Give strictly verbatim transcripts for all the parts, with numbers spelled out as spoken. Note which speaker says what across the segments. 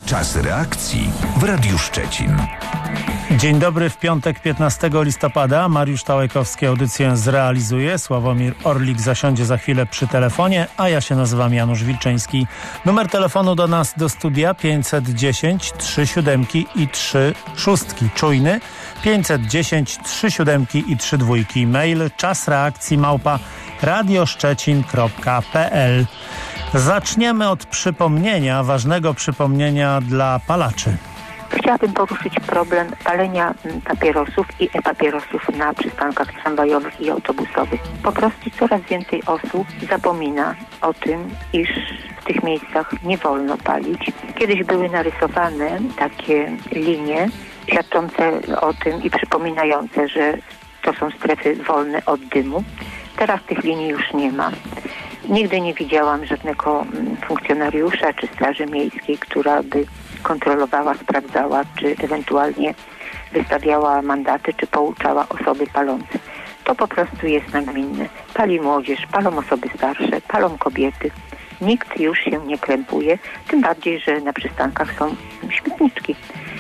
Speaker 1: Czas reakcji w Radiu Szczecin.
Speaker 2: Dzień dobry, w piątek piętnastego listopada. Mariusz Tałajkowski audycję zrealizuje. Sławomir Orlik zasiądzie za chwilę przy telefonie, a ja się nazywam Janusz Wilczyński. Numer telefonu do nas do studia pięćset dziesięć trzy siódemki i trzy szóstki. Czujny pięćset dziesięć trzy siódemki i trzy dwójki. Mail czas reakcji małpa radioszczecin kropka pe el. Zaczniemy od przypomnienia, ważnego przypomnienia dla palaczy.
Speaker 3: Chciałabym poruszyć problem palenia papierosów i e-papierosów na przystankach tramwajowych i autobusowych. Po prostu coraz więcej osób zapomina o tym, iż w tych miejscach nie wolno palić. Kiedyś były narysowane takie linie świadczące o tym i przypominające, że to są strefy wolne od dymu. Teraz tych linii już nie ma. Nigdy nie widziałam żadnego funkcjonariusza czy straży miejskiej, która by kontrolowała, sprawdzała, czy ewentualnie wystawiała mandaty, czy pouczała osoby palące. To po prostu jest nagminne. Pali młodzież, palą osoby starsze, palą kobiety. Nikt już się nie krępuje, tym bardziej, że na przystankach są śmietniczki.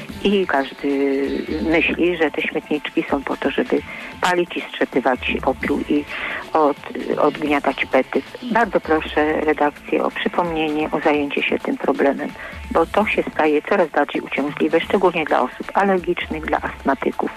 Speaker 3: I każdy myśli, że te śmietniczki są po to, żeby palić i strzepywać popiół i od, odgniatać pety. Bardzo proszę redakcję o przypomnienie, o zajęcie się tym problemem, bo to się staje coraz bardziej uciążliwe, szczególnie dla osób alergicznych, dla astmatyków.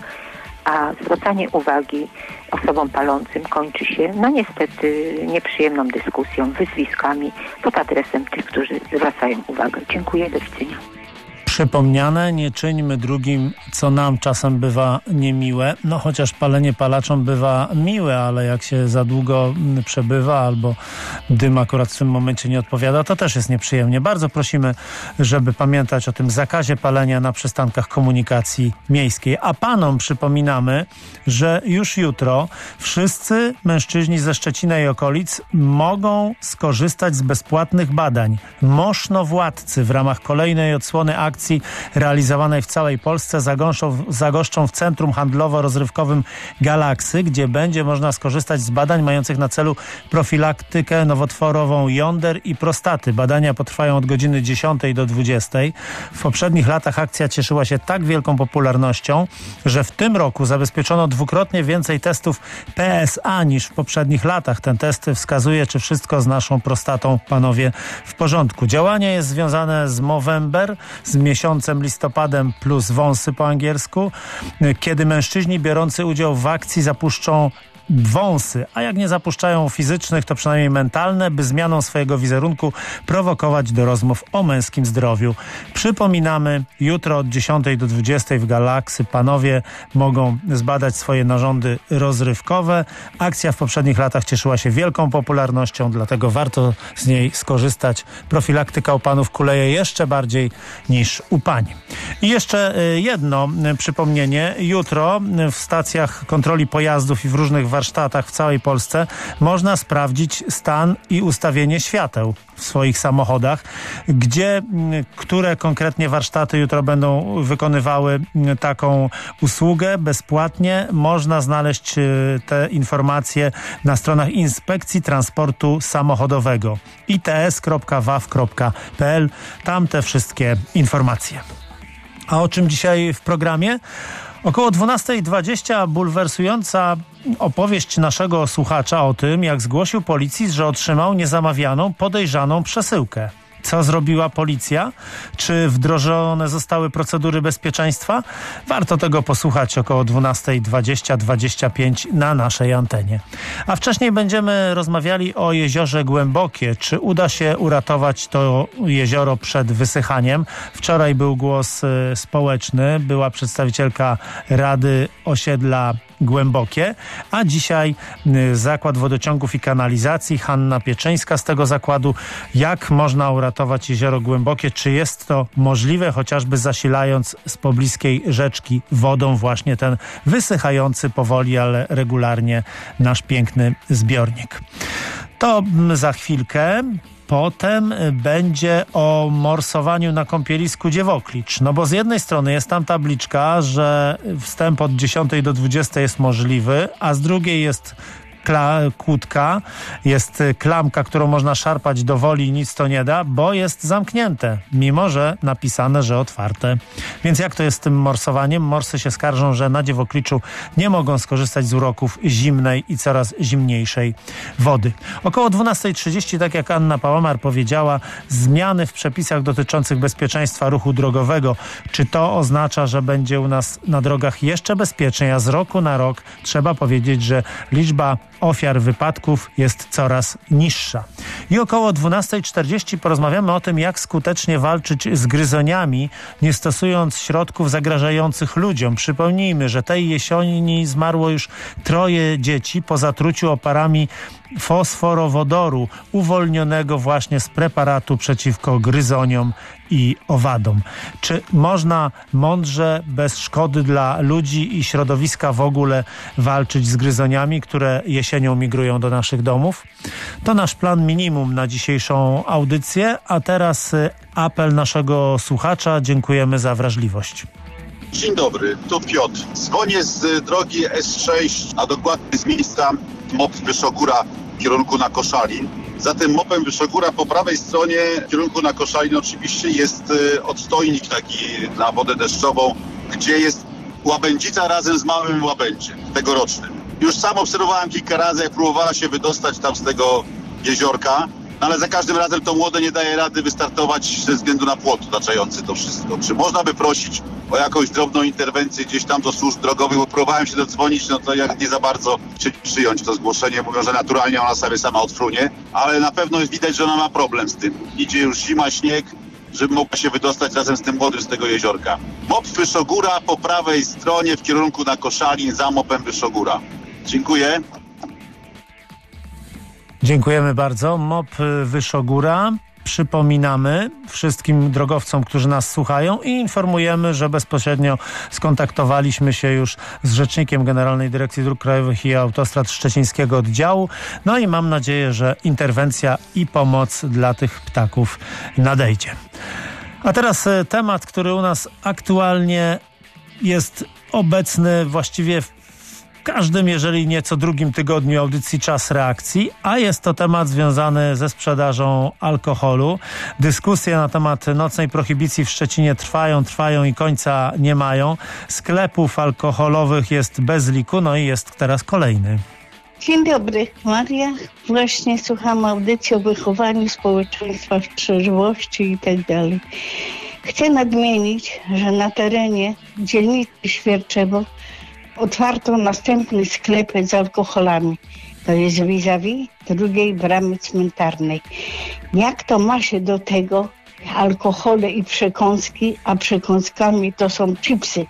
Speaker 3: A zwracanie uwagi osobom palącym kończy się, no niestety, nieprzyjemną dyskusją, wyzwiskami pod adresem tych, którzy zwracają uwagę. Dziękuję, do widzenia.
Speaker 2: Przypomniane, nie czyńmy drugim, co nam czasem bywa niemiłe. No chociaż palenie palaczom bywa miłe, ale jak się za długo przebywa albo dym akurat w tym momencie nie odpowiada, to też jest nieprzyjemnie. Bardzo prosimy, żeby pamiętać o tym zakazie palenia na przystankach komunikacji miejskiej. A panom przypominamy, że już jutro wszyscy mężczyźni ze Szczecina i okolic mogą skorzystać z bezpłatnych badań. Moszno-Władcy w ramach kolejnej odsłony akcji realizowanej w całej Polsce zagoszczą, zagoszczą w Centrum Handlowo-Rozrywkowym Galaksy, gdzie będzie można skorzystać z badań mających na celu profilaktykę nowotworową jąder i prostaty. Badania potrwają od godziny dziesiątej do dwudziestej. W poprzednich latach akcja cieszyła się tak wielką popularnością, że w tym roku zabezpieczono dwukrotnie więcej testów P S A niż w poprzednich latach. Ten test wskazuje, czy wszystko z naszą prostatą, panowie, w porządku. Działanie jest związane z Movember, z miesiącem listopadem plus wąsy po angielsku, kiedy mężczyźni biorący udział w akcji zapuszczą wąsy, a jak nie zapuszczają fizycznych, to przynajmniej mentalne, by zmianą swojego wizerunku prowokować do rozmów o męskim zdrowiu. Przypominamy, jutro od dziesiątej do dwudziestej w Galaksy panowie mogą zbadać swoje narządy rozrywkowe. Akcja w poprzednich latach cieszyła się wielką popularnością, dlatego warto z niej skorzystać. Profilaktyka u panów kuleje jeszcze bardziej niż u pań. I jeszcze jedno przypomnienie. Jutro w stacjach kontroli pojazdów i w różnych warsztatach w całej Polsce można sprawdzić stan i ustawienie świateł w swoich samochodach, gdzie, które konkretnie warsztaty jutro będą wykonywały taką usługę bezpłatnie. Można znaleźć te informacje na stronach Inspekcji Transportu Samochodowego i t s kropka w a w kropka p l. Tam te wszystkie informacje. A o czym dzisiaj w programie? Około dwunasta dwadzieścia bulwersująca opowieść naszego słuchacza o tym, jak zgłosił policji, że otrzymał niezamawianą, podejrzaną przesyłkę. Co zrobiła policja? Czy wdrożone zostały procedury bezpieczeństwa? Warto tego posłuchać około dwunasta dwadzieścia dwadzieścia pięć na naszej antenie. A wcześniej będziemy rozmawiali o jeziorze Głębokie. Czy uda się uratować to jezioro przed wysychaniem? Wczoraj był głos y, społeczny, była przedstawicielka Rady Osiedla Głębokie, a dzisiaj y, Zakład Wodociągów i Kanalizacji, Hanna Pieczyńska z tego zakładu. Jak można uratować jezioro Głębokie? Czy jest to możliwe, chociażby zasilając z pobliskiej rzeczki wodą właśnie ten wysychający powoli, ale regularnie nasz piękny zbiornik? To za chwilkę. Potem będzie o morsowaniu na kąpielisku Dziewoklicz. No bo z jednej strony jest tam tabliczka, że wstęp od dziesiątej do dwudziestej jest możliwy, a z drugiej jest kla- kłódka, jest klamka, którą można szarpać do woli i nic to nie da, bo jest zamknięte, mimo że napisane, że otwarte. Więc jak to jest z tym morsowaniem? Morsy się skarżą, że na Dziewokliczu nie mogą skorzystać z uroków zimnej i coraz zimniejszej wody. Około dwunasta trzydzieści, tak jak Anna Pałamar powiedziała, zmiany w przepisach dotyczących bezpieczeństwa ruchu drogowego. Czy to oznacza, że będzie u nas na drogach jeszcze bezpieczniej, a z roku na rok trzeba powiedzieć, że liczba ofiar wypadków jest coraz niższa. I około dwunasta czterdzieści porozmawiamy o tym, jak skutecznie walczyć z gryzoniami, nie stosując środków zagrażających ludziom. Przypomnijmy, że tej jesieni zmarło już troje dzieci po zatruciu oparami fosforowodoru, uwolnionego właśnie z preparatu przeciwko gryzoniom i owadom. Czy można mądrze, bez szkody dla ludzi i środowiska w ogóle walczyć z gryzoniami, które jesienią migrują do naszych domów? To nasz plan minimum na dzisiejszą audycję, a teraz apel naszego słuchacza. Dziękujemy za wrażliwość.
Speaker 4: Dzień dobry, tu Piotr. Dzwonię z drogi S sześć, a dokładnie z miejsca M O P Wyszogóra w kierunku na Koszalin. Za tym mopem Wyszogóra po prawej stronie w kierunku na Koszalin oczywiście jest odstojnik taki na wodę deszczową, gdzie jest łabędzica razem z małym łabędziem tegorocznym. Już sam obserwowałem kilka razy, jak próbowała się wydostać tam z tego jeziorka, ale za każdym razem to młode nie daje rady wystartować ze względu na płot otaczający to wszystko. Czy można by prosić o jakąś drobną interwencję gdzieś tam do służb drogowych, bo próbowałem się dodzwonić, no to jak nie za bardzo czy przyjąć to zgłoszenie. Mówią, że naturalnie ona sobie sama odfrunie, ale na pewno widać, że ona ma problem z tym. Idzie już zima, śnieg, żeby mogła się wydostać razem z tym młodym z tego jeziorka. M O P Wyszogóra po prawej stronie w kierunku na Koszalin za mopem Wyszogóra. Dziękuję.
Speaker 2: Dziękujemy bardzo. M O P Wyszogóra. Przypominamy wszystkim drogowcom, którzy nas słuchają i informujemy, że bezpośrednio skontaktowaliśmy się już z rzecznikiem Generalnej Dyrekcji Dróg Krajowych i Autostrad Szczecińskiego Oddziału. No i mam nadzieję, że interwencja i pomoc dla tych ptaków nadejdzie. A teraz temat, który u nas aktualnie jest obecny właściwie w W każdym, jeżeli nie co drugim tygodniu audycji Czas Reakcji, a jest to temat związany ze sprzedażą alkoholu. Dyskusje na temat nocnej prohibicji w Szczecinie trwają, trwają i końca nie mają. Sklepów alkoholowych jest bez liku, no i jest teraz kolejny.
Speaker 5: Dzień dobry, Maria. Właśnie słucham audycji o wychowaniu społeczeństwa w trzeźwości i tak dalej. Chcę nadmienić, że na terenie dzielnicy Świerczewo otwarto następny sklep z alkoholami. To jest vis-a-vis drugiej bramy cmentarnej. Jak to ma się do tego alkohole i przekąski, a przekąskami to są chipsy.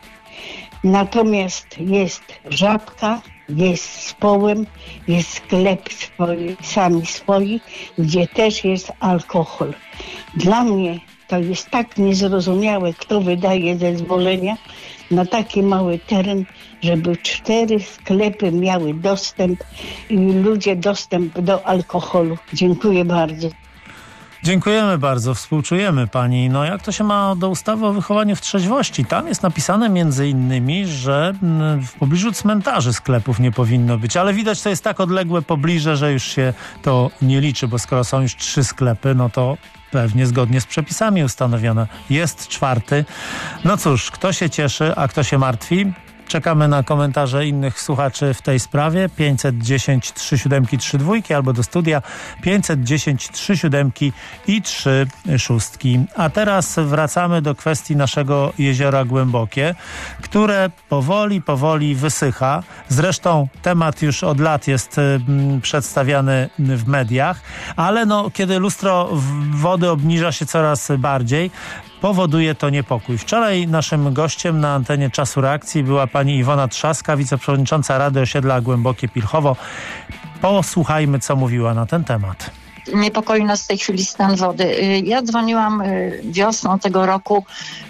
Speaker 5: Natomiast jest Żabka, jest z Połem, jest sklep swoi, sami swoi, gdzie też jest alkohol. Dla mnie to jest tak niezrozumiałe, kto wydaje zezwolenia na taki mały teren, żeby cztery sklepy miały dostęp i ludzie dostęp do alkoholu. Dziękuję bardzo.
Speaker 2: Dziękujemy bardzo, współczujemy pani. No jak to się ma do ustawy o wychowaniu w trzeźwości? Tam jest napisane między innymi, że w pobliżu cmentarzy sklepów nie powinno być, ale widać, to jest tak odległe pobliże, że już się to nie liczy, bo skoro są już trzy sklepy, no to pewnie zgodnie z przepisami ustanowione. Jest czwarty. No cóż, kto się cieszy, a kto się martwi? Czekamy na komentarze innych słuchaczy w tej sprawie. pięćset dziesięć trzy siedem trzy dwa albo do studia pięćset dziesięć trzy siedem i trzy sześć. A teraz wracamy do kwestii naszego jeziora Głębokie, które powoli, powoli wysycha. Zresztą temat już od lat jest mm, przedstawiany w mediach, ale no, kiedy lustro wody obniża się coraz bardziej, powoduje to niepokój. Wczoraj naszym gościem na antenie Czasu Reakcji była pani Iwona Trzaska, wiceprzewodnicząca Rady Osiedla Głębokie Pilchowo. Posłuchajmy, co mówiła na ten temat.
Speaker 6: Niepokoi nas w tej chwili stan wody. Ja dzwoniłam wiosną tego roku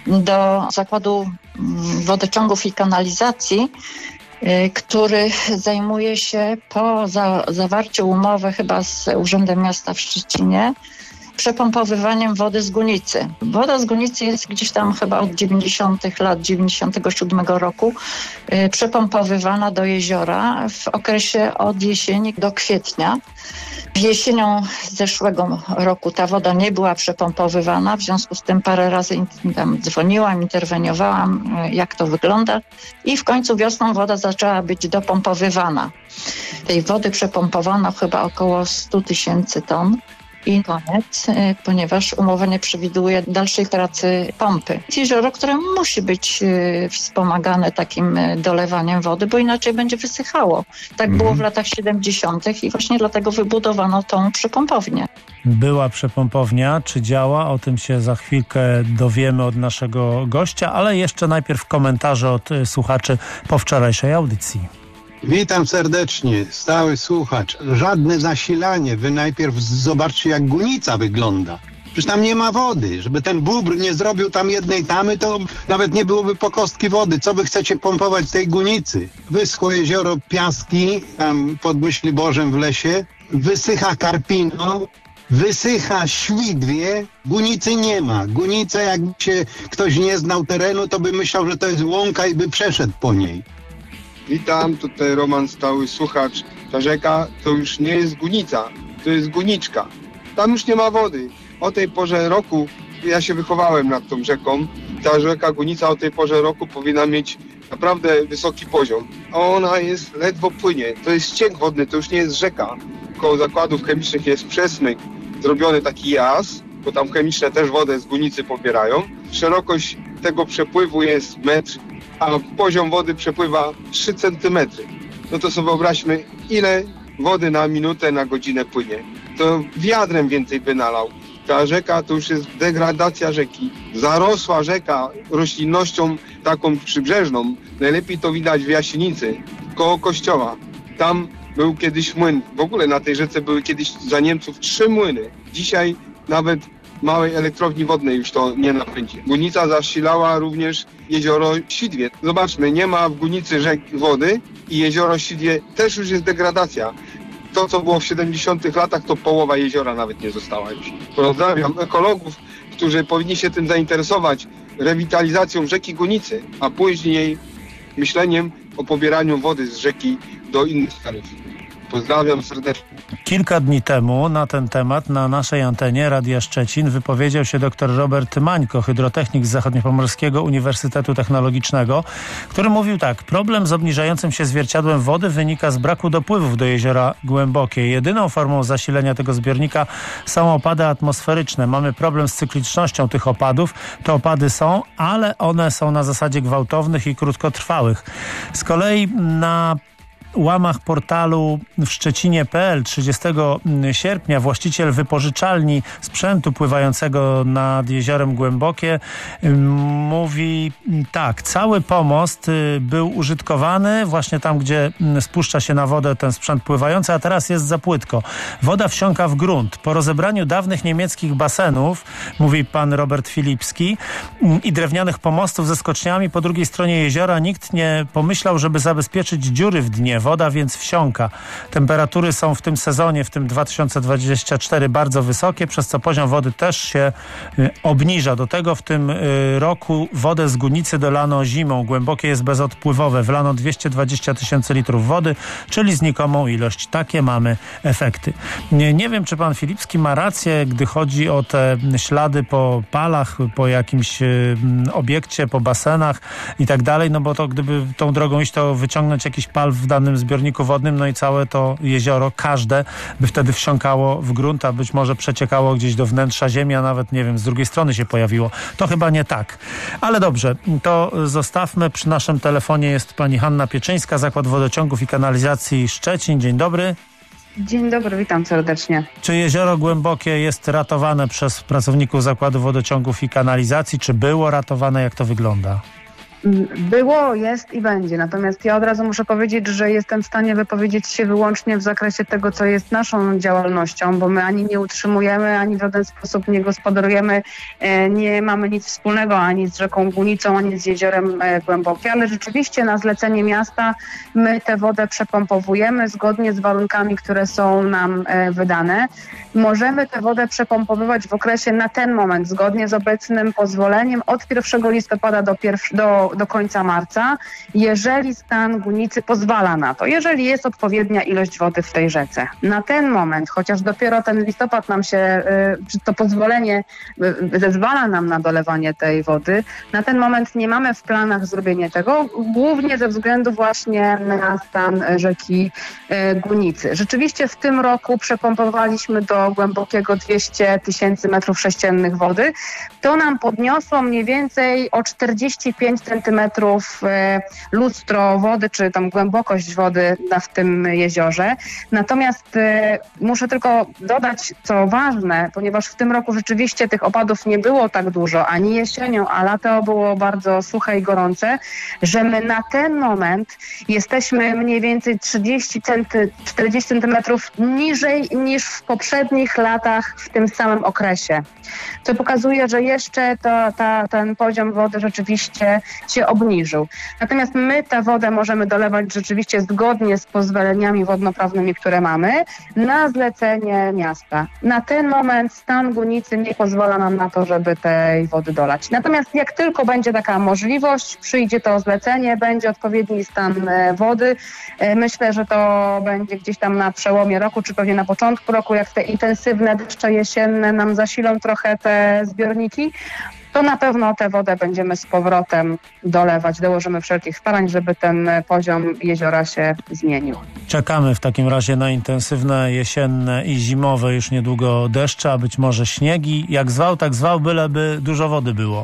Speaker 6: do Zakładu Wodociągów i Kanalizacji, który zajmuje się po za, zawarciu umowy chyba z Urzędem Miasta w Szczecinie przepompowywaniem wody z Gunicy. Woda z Gunicy jest gdzieś tam chyba od dziewięćdziesiątych lat, dziewięćdziesiątego siódmego roku y, przepompowywana do jeziora w okresie od jesieni do kwietnia. Jesienią zeszłego roku ta woda nie była przepompowywana, w związku z tym parę razy tam dzwoniłam, interweniowałam, jak to wygląda i w końcu wiosną woda zaczęła być dopompowywana. Tej wody przepompowano chyba około sto tysięcy ton. I koniec, ponieważ umowa nie przewiduje dalszej pracy pompy. Jezioro, które musi być wspomagane takim dolewaniem wody, bo inaczej będzie wysychało. Tak mhm. było w latach siedemdziesiątych i właśnie dlatego wybudowano tą przepompownię.
Speaker 2: Była przepompownia, czy działa? O tym się za chwilkę dowiemy od naszego gościa, ale jeszcze najpierw komentarze od słuchaczy po wczorajszej audycji.
Speaker 7: Witam serdecznie, stały słuchacz. Żadne zasilanie. Wy najpierw zobaczcie, jak Gunica wygląda. Przecież tam nie ma wody. Żeby ten bóbr nie zrobił tam jednej tamy, to nawet nie byłoby po kostki wody. Co wy chcecie pompować z tej Gunicy? Wyschło jezioro Piaski, tam pod Myśliborzem w lesie. Wysycha Karpino. Wysycha Świdwie. Gunicy nie ma. Gunica, jakby się ktoś nie znał terenu, to by myślał, że to jest łąka i by przeszedł po niej.
Speaker 8: Witam, tutaj Roman, stały słuchacz. Ta rzeka to już nie jest Gunica, to jest Guniczka. Tam już nie ma wody. O tej porze roku, ja się wychowałem nad tą rzeką, ta rzeka Gunica o tej porze roku powinna mieć naprawdę wysoki poziom. A ona jest, ledwo płynie. To jest ściek wodny, to już nie jest rzeka. Koło zakładów chemicznych jest przesmyk, zrobiony taki jas, bo tam chemiczne też wodę z Gunicy pobierają. Szerokość tego przepływu jest metr, a poziom wody przepływa trzy centymetry. No to sobie wyobraźmy, ile wody na minutę, na godzinę płynie. To wiadrem więcej by nalał. Ta rzeka to już jest degradacja rzeki. Zarosła rzeka roślinnością taką przybrzeżną. Najlepiej to widać w Jasienicy, koło kościoła. Tam był kiedyś młyn. W ogóle na tej rzece były kiedyś za Niemców trzy młyny. Dzisiaj nawet małej elektrowni wodnej już to nie napędzi. Gunica zasilała również jezioro Sidwie. Zobaczmy, nie ma w Gunicy rzek wody i jezioro Sidwie też już jest degradacja. To, co było w siedemdziesiątych latach, to połowa jeziora nawet nie została już. Pozdrawiam ekologów, którzy powinni się tym zainteresować, rewitalizacją rzeki Gunicy, a później myśleniem o pobieraniu wody z rzeki do innych terenów. Pozdrawiam serdecznie.
Speaker 2: Kilka dni temu na ten temat na naszej antenie Radia Szczecin wypowiedział się dr Robert Mańko, hydrotechnik z Zachodniopomorskiego Uniwersytetu Technologicznego, który mówił tak: problem z obniżającym się zwierciadłem wody wynika z braku dopływów do jeziora Głębokie. Jedyną formą zasilenia tego zbiornika są opady atmosferyczne. Mamy problem z cyklicznością tych opadów. Te opady są, ale one są na zasadzie gwałtownych i krótkotrwałych. Z kolei na łamach portalu w Szczecinie kropka pe el trzydziestego sierpnia właściciel wypożyczalni sprzętu pływającego nad jeziorem Głębokie mówi tak: cały pomost był użytkowany właśnie tam, gdzie spuszcza się na wodę ten sprzęt pływający, a teraz jest za płytko. Woda wsiąka w grunt. Po rozebraniu dawnych niemieckich basenów, mówi pan Robert Filipski, i drewnianych pomostów ze skoczniami po drugiej stronie jeziora, nikt nie pomyślał, żeby zabezpieczyć dziury w dnie. Woda więc wsiąka. Temperatury są w tym sezonie, w tym dwa tysiące dwudziestym czwartym, bardzo wysokie, przez co poziom wody też się y, obniża. Do tego w tym y, roku wodę z Gunicy dolano zimą. Głębokie jest bezodpływowe. Wlano dwieście dwadzieścia tysięcy litrów wody, czyli znikomą ilość. Takie mamy efekty. Nie, nie wiem, czy pan Filipski ma rację, gdy chodzi o te ślady po palach, po jakimś y, obiekcie, po basenach i tak dalej, no bo to gdyby tą drogą iść, to wyciągnąć jakiś pal w danym zbiorniku wodnym, no i całe to jezioro, każde by wtedy wsiąkało w grunt, a być może przeciekało gdzieś do wnętrza ziemi, a nawet, nie wiem, z drugiej strony się pojawiło. To chyba nie tak. Ale dobrze, to zostawmy. Przy naszym telefonie jest pani Hanna Pieczyńska, Zakład Wodociągów i Kanalizacji Szczecin. Dzień dobry.
Speaker 9: Dzień dobry, witam serdecznie.
Speaker 2: Czy jezioro Głębokie jest ratowane przez pracowników Zakładu Wodociągów i Kanalizacji? Czy było ratowane? Jak to wygląda?
Speaker 9: Było, jest i będzie. Natomiast ja od razu muszę powiedzieć, że jestem w stanie wypowiedzieć się wyłącznie w zakresie tego, co jest naszą działalnością, bo my ani nie utrzymujemy, ani w żaden sposób nie gospodarujemy, nie mamy nic wspólnego ani z rzeką Gunicą, ani z jeziorem Głębokie, ale rzeczywiście na zlecenie miasta my tę wodę przepompowujemy zgodnie z warunkami, które są nam wydane. Możemy tę wodę przepompowywać w okresie na ten moment, zgodnie z obecnym pozwoleniem, od pierwszego listopada do, pierw- do, do końca marca, jeżeli stan Gunicy pozwala na to, jeżeli jest odpowiednia ilość wody w tej rzece. Na ten moment, chociaż dopiero ten listopad nam się, to pozwolenie zezwala nam na dolewanie tej wody, na ten moment nie mamy w planach zrobienia tego, głównie ze względu właśnie na stan rzeki Gunicy. Rzeczywiście w tym roku przepompowaliśmy do Głębokiego dwieście tysięcy metrów sześciennych wody. To nam podniosło mniej więcej o czterdzieści pięć centymetrów lustro wody, czy tam głębokość wody w tym jeziorze. Natomiast muszę tylko dodać, co ważne, ponieważ w tym roku rzeczywiście tych opadów nie było tak dużo, ani jesienią, a lato było bardzo suche i gorące, że my na ten moment jesteśmy mniej więcej trzydzieści czterdzieści centymetrów niżej niż w poprzednich latach w tym samym okresie. Co pokazuje, że jeszcze to, ta, ten poziom wody rzeczywiście się obniżył. Natomiast my tę wodę możemy dolewać rzeczywiście zgodnie z pozwoleniami wodnoprawnymi, które mamy, na zlecenie miasta. Na ten moment stan Gunicy nie pozwala nam na to, żeby tej wody dolać. Natomiast jak tylko będzie taka możliwość, przyjdzie to zlecenie, będzie odpowiedni stan wody. Myślę, że to będzie gdzieś tam na przełomie roku, czy pewnie na początku roku, jak te intensywne deszcze jesienne nam zasilą trochę te zbiorniki, to na pewno tę wodę będziemy z powrotem dolewać. Dołożymy wszelkich starań, żeby ten poziom jeziora się zmienił.
Speaker 2: Czekamy w takim razie na intensywne jesienne i zimowe już niedługo deszcze, a być może śniegi. Jak zwał, tak zwał, byleby dużo wody było.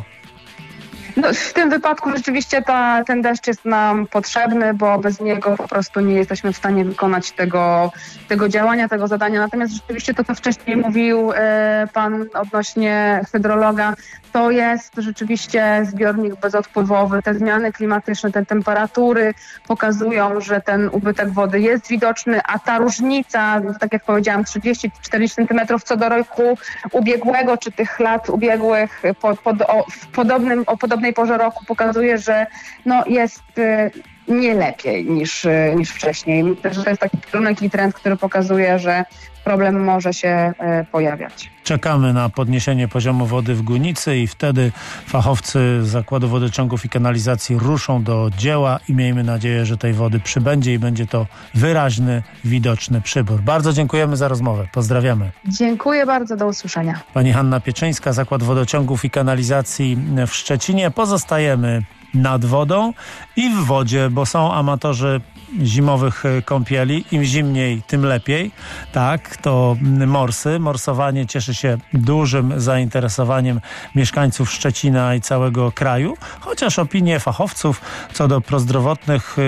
Speaker 9: No, w tym wypadku rzeczywiście ta, ten deszcz jest nam potrzebny, bo bez niego po prostu nie jesteśmy w stanie wykonać tego, tego działania, tego zadania. Natomiast rzeczywiście to, co wcześniej mówił e, pan odnośnie hydrologa, to jest rzeczywiście zbiornik bezodpływowy. Te zmiany klimatyczne, te temperatury pokazują, że ten ubytek wody jest widoczny, a ta różnica, tak jak powiedziałam, trzydzieści czterdzieści centymetrów co do roku ubiegłego, czy tych lat ubiegłych po, pod, o, w podobnym, o podobnej porze roku pokazuje, że no jest y, nie lepiej niż, niż wcześniej. Myślę, że to jest taki kierunek i trend, który pokazuje, że problem może się y, pojawiać.
Speaker 2: Czekamy na podniesienie poziomu wody w Gunicy i wtedy fachowcy Zakładu Wodociągów i Kanalizacji ruszą do dzieła i miejmy nadzieję, że tej wody przybędzie i będzie to wyraźny, widoczny przybór. Bardzo dziękujemy za rozmowę. Pozdrawiamy.
Speaker 9: Dziękuję bardzo. Do usłyszenia.
Speaker 2: Pani Hanna Pieczyńska, Zakład Wodociągów i Kanalizacji w Szczecinie. Pozostajemy nad wodą i w wodzie, bo są amatorzy zimowych kąpieli. Im zimniej, tym lepiej. Tak, to morsy. Morsowanie cieszy się dużym zainteresowaniem mieszkańców Szczecina i całego kraju, chociaż opinie fachowców co do prozdrowotnych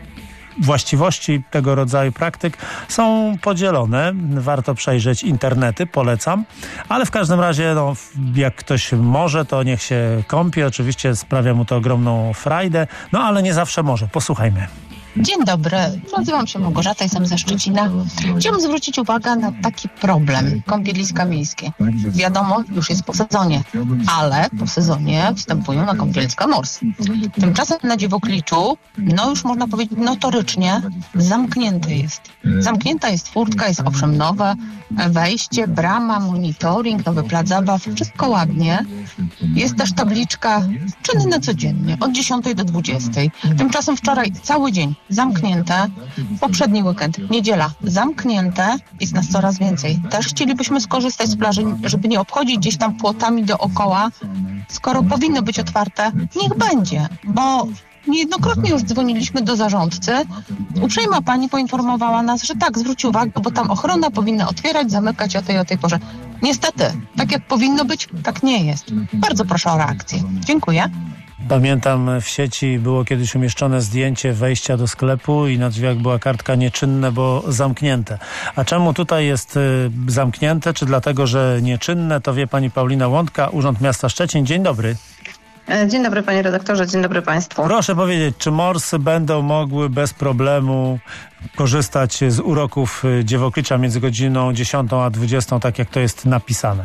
Speaker 2: właściwości tego rodzaju praktyk są podzielone. Warto przejrzeć internety, polecam. Ale w każdym razie, no, jak ktoś może, to niech się kąpie. Oczywiście sprawia mu to ogromną frajdę, no ale nie zawsze może. Posłuchajmy.
Speaker 10: Dzień dobry, nazywam się Małgorzata, jestem ze Szczecina. Chciałabym zwrócić uwagę na taki problem, kąpieliska miejskie. Wiadomo, już jest po sezonie, ale po sezonie wstępują na kąpieliska morsy. Tymczasem na Dziwokliczu, no już można powiedzieć notorycznie, zamknięte jest. Zamknięta jest furtka, jest owszem nowe wejście, brama, monitoring, nowy plac zabaw, wszystko ładnie. Jest też tabliczka czynne codziennie, od dziesiątej do dwudziestej. Tymczasem wczoraj cały dzień zamknięte, poprzedni weekend, niedziela zamknięte, jest nas coraz więcej. Też chcielibyśmy skorzystać z plaży, żeby nie obchodzić gdzieś tam płotami dookoła. Skoro powinno być otwarte, niech będzie, bo niejednokrotnie już dzwoniliśmy do zarządcy. Uprzejma pani poinformowała nas, że tak, zwróć uwagę, bo tam ochrona powinna otwierać, zamykać o tej o tej porze. Niestety, tak jak powinno być, tak nie jest. Bardzo proszę o reakcję. Dziękuję.
Speaker 2: Pamiętam, w sieci było kiedyś umieszczone zdjęcie wejścia do sklepu i na drzwiach była kartka nieczynne, bo zamknięte. A czemu tutaj jest y, zamknięte? Czy dlatego, że nieczynne? To wie pani Paulina Łądka, Urząd Miasta Szczecin. Dzień dobry.
Speaker 11: Dzień dobry panie redaktorze, dzień dobry państwu.
Speaker 2: Proszę powiedzieć, czy morsy będą mogły bez problemu korzystać z uroków dziewoklicza między godziną dziesiątą a dwudziestą, tak jak to jest napisane?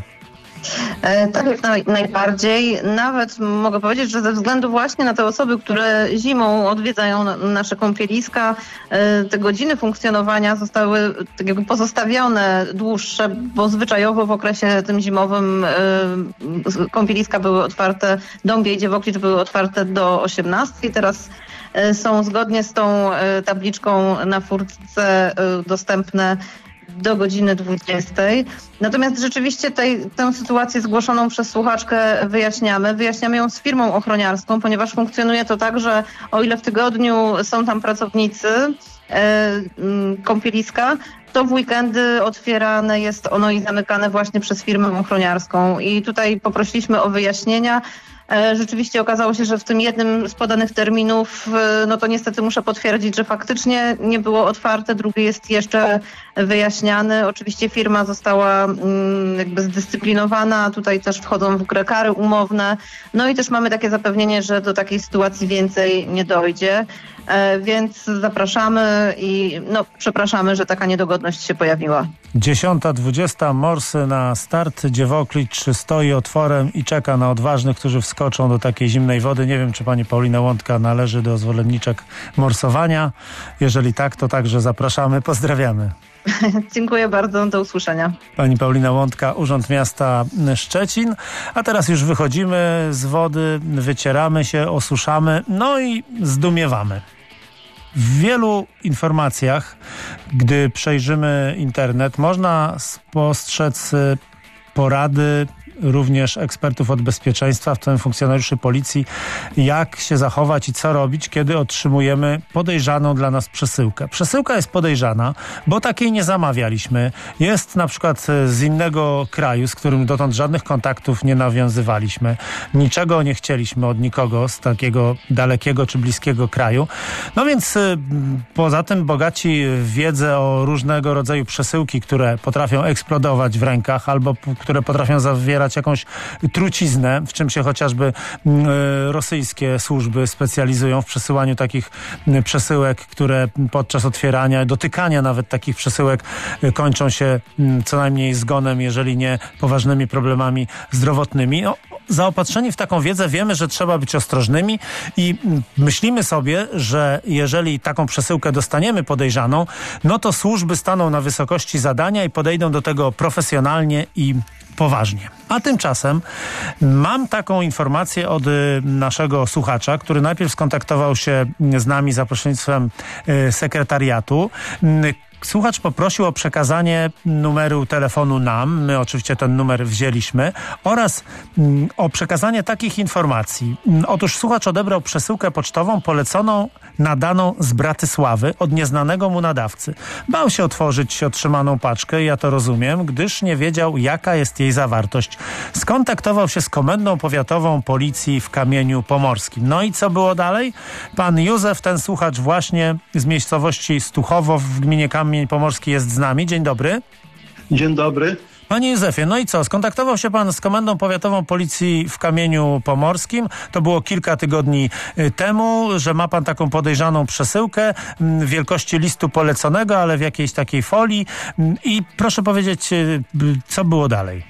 Speaker 11: Tak jak naj, najbardziej. Nawet mogę powiedzieć, że ze względu właśnie na te osoby, które zimą odwiedzają nasze kąpieliska, te godziny funkcjonowania zostały tak jakby pozostawione dłuższe, bo zwyczajowo w okresie tym zimowym kąpieliska były otwarte, Dąbie i Dziewoklicz były otwarte do osiemnastej. Teraz są zgodnie z tą tabliczką na furtce dostępne do godziny dwudziestej. Natomiast rzeczywiście tej, tę sytuację zgłoszoną przez słuchaczkę wyjaśniamy. Wyjaśniamy ją z firmą ochroniarską, ponieważ funkcjonuje to tak, że o ile w tygodniu są tam pracownicy e, kąpieliska, to w weekendy otwierane jest ono i zamykane właśnie przez firmę ochroniarską. I tutaj poprosiliśmy o wyjaśnienia. Rzeczywiście okazało się, że w tym jednym z podanych terminów, no to niestety muszę potwierdzić, że faktycznie nie było otwarte, drugi jest jeszcze wyjaśniany. Oczywiście firma została jakby zdyscyplinowana, tutaj też wchodzą w grę kary umowne, no i też mamy takie zapewnienie, że do takiej sytuacji więcej nie dojdzie. Więc zapraszamy i no, przepraszamy, że taka niedogodność się pojawiła.
Speaker 2: dziesiąta dwudziesta, morsy na start. Dziewoklicz stoi otworem i czeka na odważnych, którzy wskoczą do takiej zimnej wody. Nie wiem, czy pani Paulina Łądka należy do zwolenniczek morsowania. Jeżeli tak, to także zapraszamy. Pozdrawiamy.
Speaker 11: Dziękuję bardzo, do usłyszenia.
Speaker 2: Pani Paulina Łądka, Urząd Miasta Szczecin. A teraz już wychodzimy z wody, wycieramy się, osuszamy, no i zdumiewamy. W wielu informacjach, gdy przejrzymy internet, można spostrzec porady również ekspertów od bezpieczeństwa, w tym funkcjonariuszy policji, jak się zachować i co robić, kiedy otrzymujemy podejrzaną dla nas przesyłkę. Przesyłka jest podejrzana, bo takiej nie zamawialiśmy. Jest na przykład z innego kraju, z którym dotąd żadnych kontaktów nie nawiązywaliśmy. Niczego nie chcieliśmy od nikogo z takiego dalekiego czy bliskiego kraju. No więc poza tym bogaci w wiedzę o różnego rodzaju przesyłki, które potrafią eksplodować w rękach albo które potrafią zawierać jakąś truciznę, w czym się chociażby y, rosyjskie służby specjalizują w przesyłaniu takich y, przesyłek, które podczas otwierania, dotykania nawet takich przesyłek y, kończą się y, co najmniej zgonem, jeżeli nie poważnymi problemami zdrowotnymi. No, zaopatrzeni w taką wiedzę wiemy, że trzeba być ostrożnymi i y, myślimy sobie, że jeżeli taką przesyłkę dostaniemy podejrzaną, no to służby staną na wysokości zadania i podejdą do tego profesjonalnie i poważnie. A tymczasem mam taką informację od naszego słuchacza, który najpierw skontaktował się z nami za pośrednictwem sekretariatu. Słuchacz poprosił o przekazanie numeru telefonu nam, my oczywiście ten numer wzięliśmy, oraz mm, o przekazanie takich informacji. Otóż słuchacz odebrał przesyłkę pocztową poleconą, nadaną z Bratysławy od nieznanego mu nadawcy. Bał się otworzyć otrzymaną paczkę, ja to rozumiem, gdyż nie wiedział, jaka jest jej zawartość. Skontaktował się z Komendą Powiatową Policji w Kamieniu Pomorskim. No i co było dalej? Pan Józef, ten słuchacz właśnie z miejscowości Stuchowo w gminie Kamień Pomorski jest z nami. Dzień dobry.
Speaker 12: Dzień dobry.
Speaker 2: Panie Józefie, no i co? Skontaktował się pan z Komendą Powiatową Policji w Kamieniu Pomorskim. To było kilka tygodni temu, że ma pan taką podejrzaną przesyłkę wielkości listu poleconego, ale w jakiejś takiej folii. I proszę powiedzieć, co było dalej?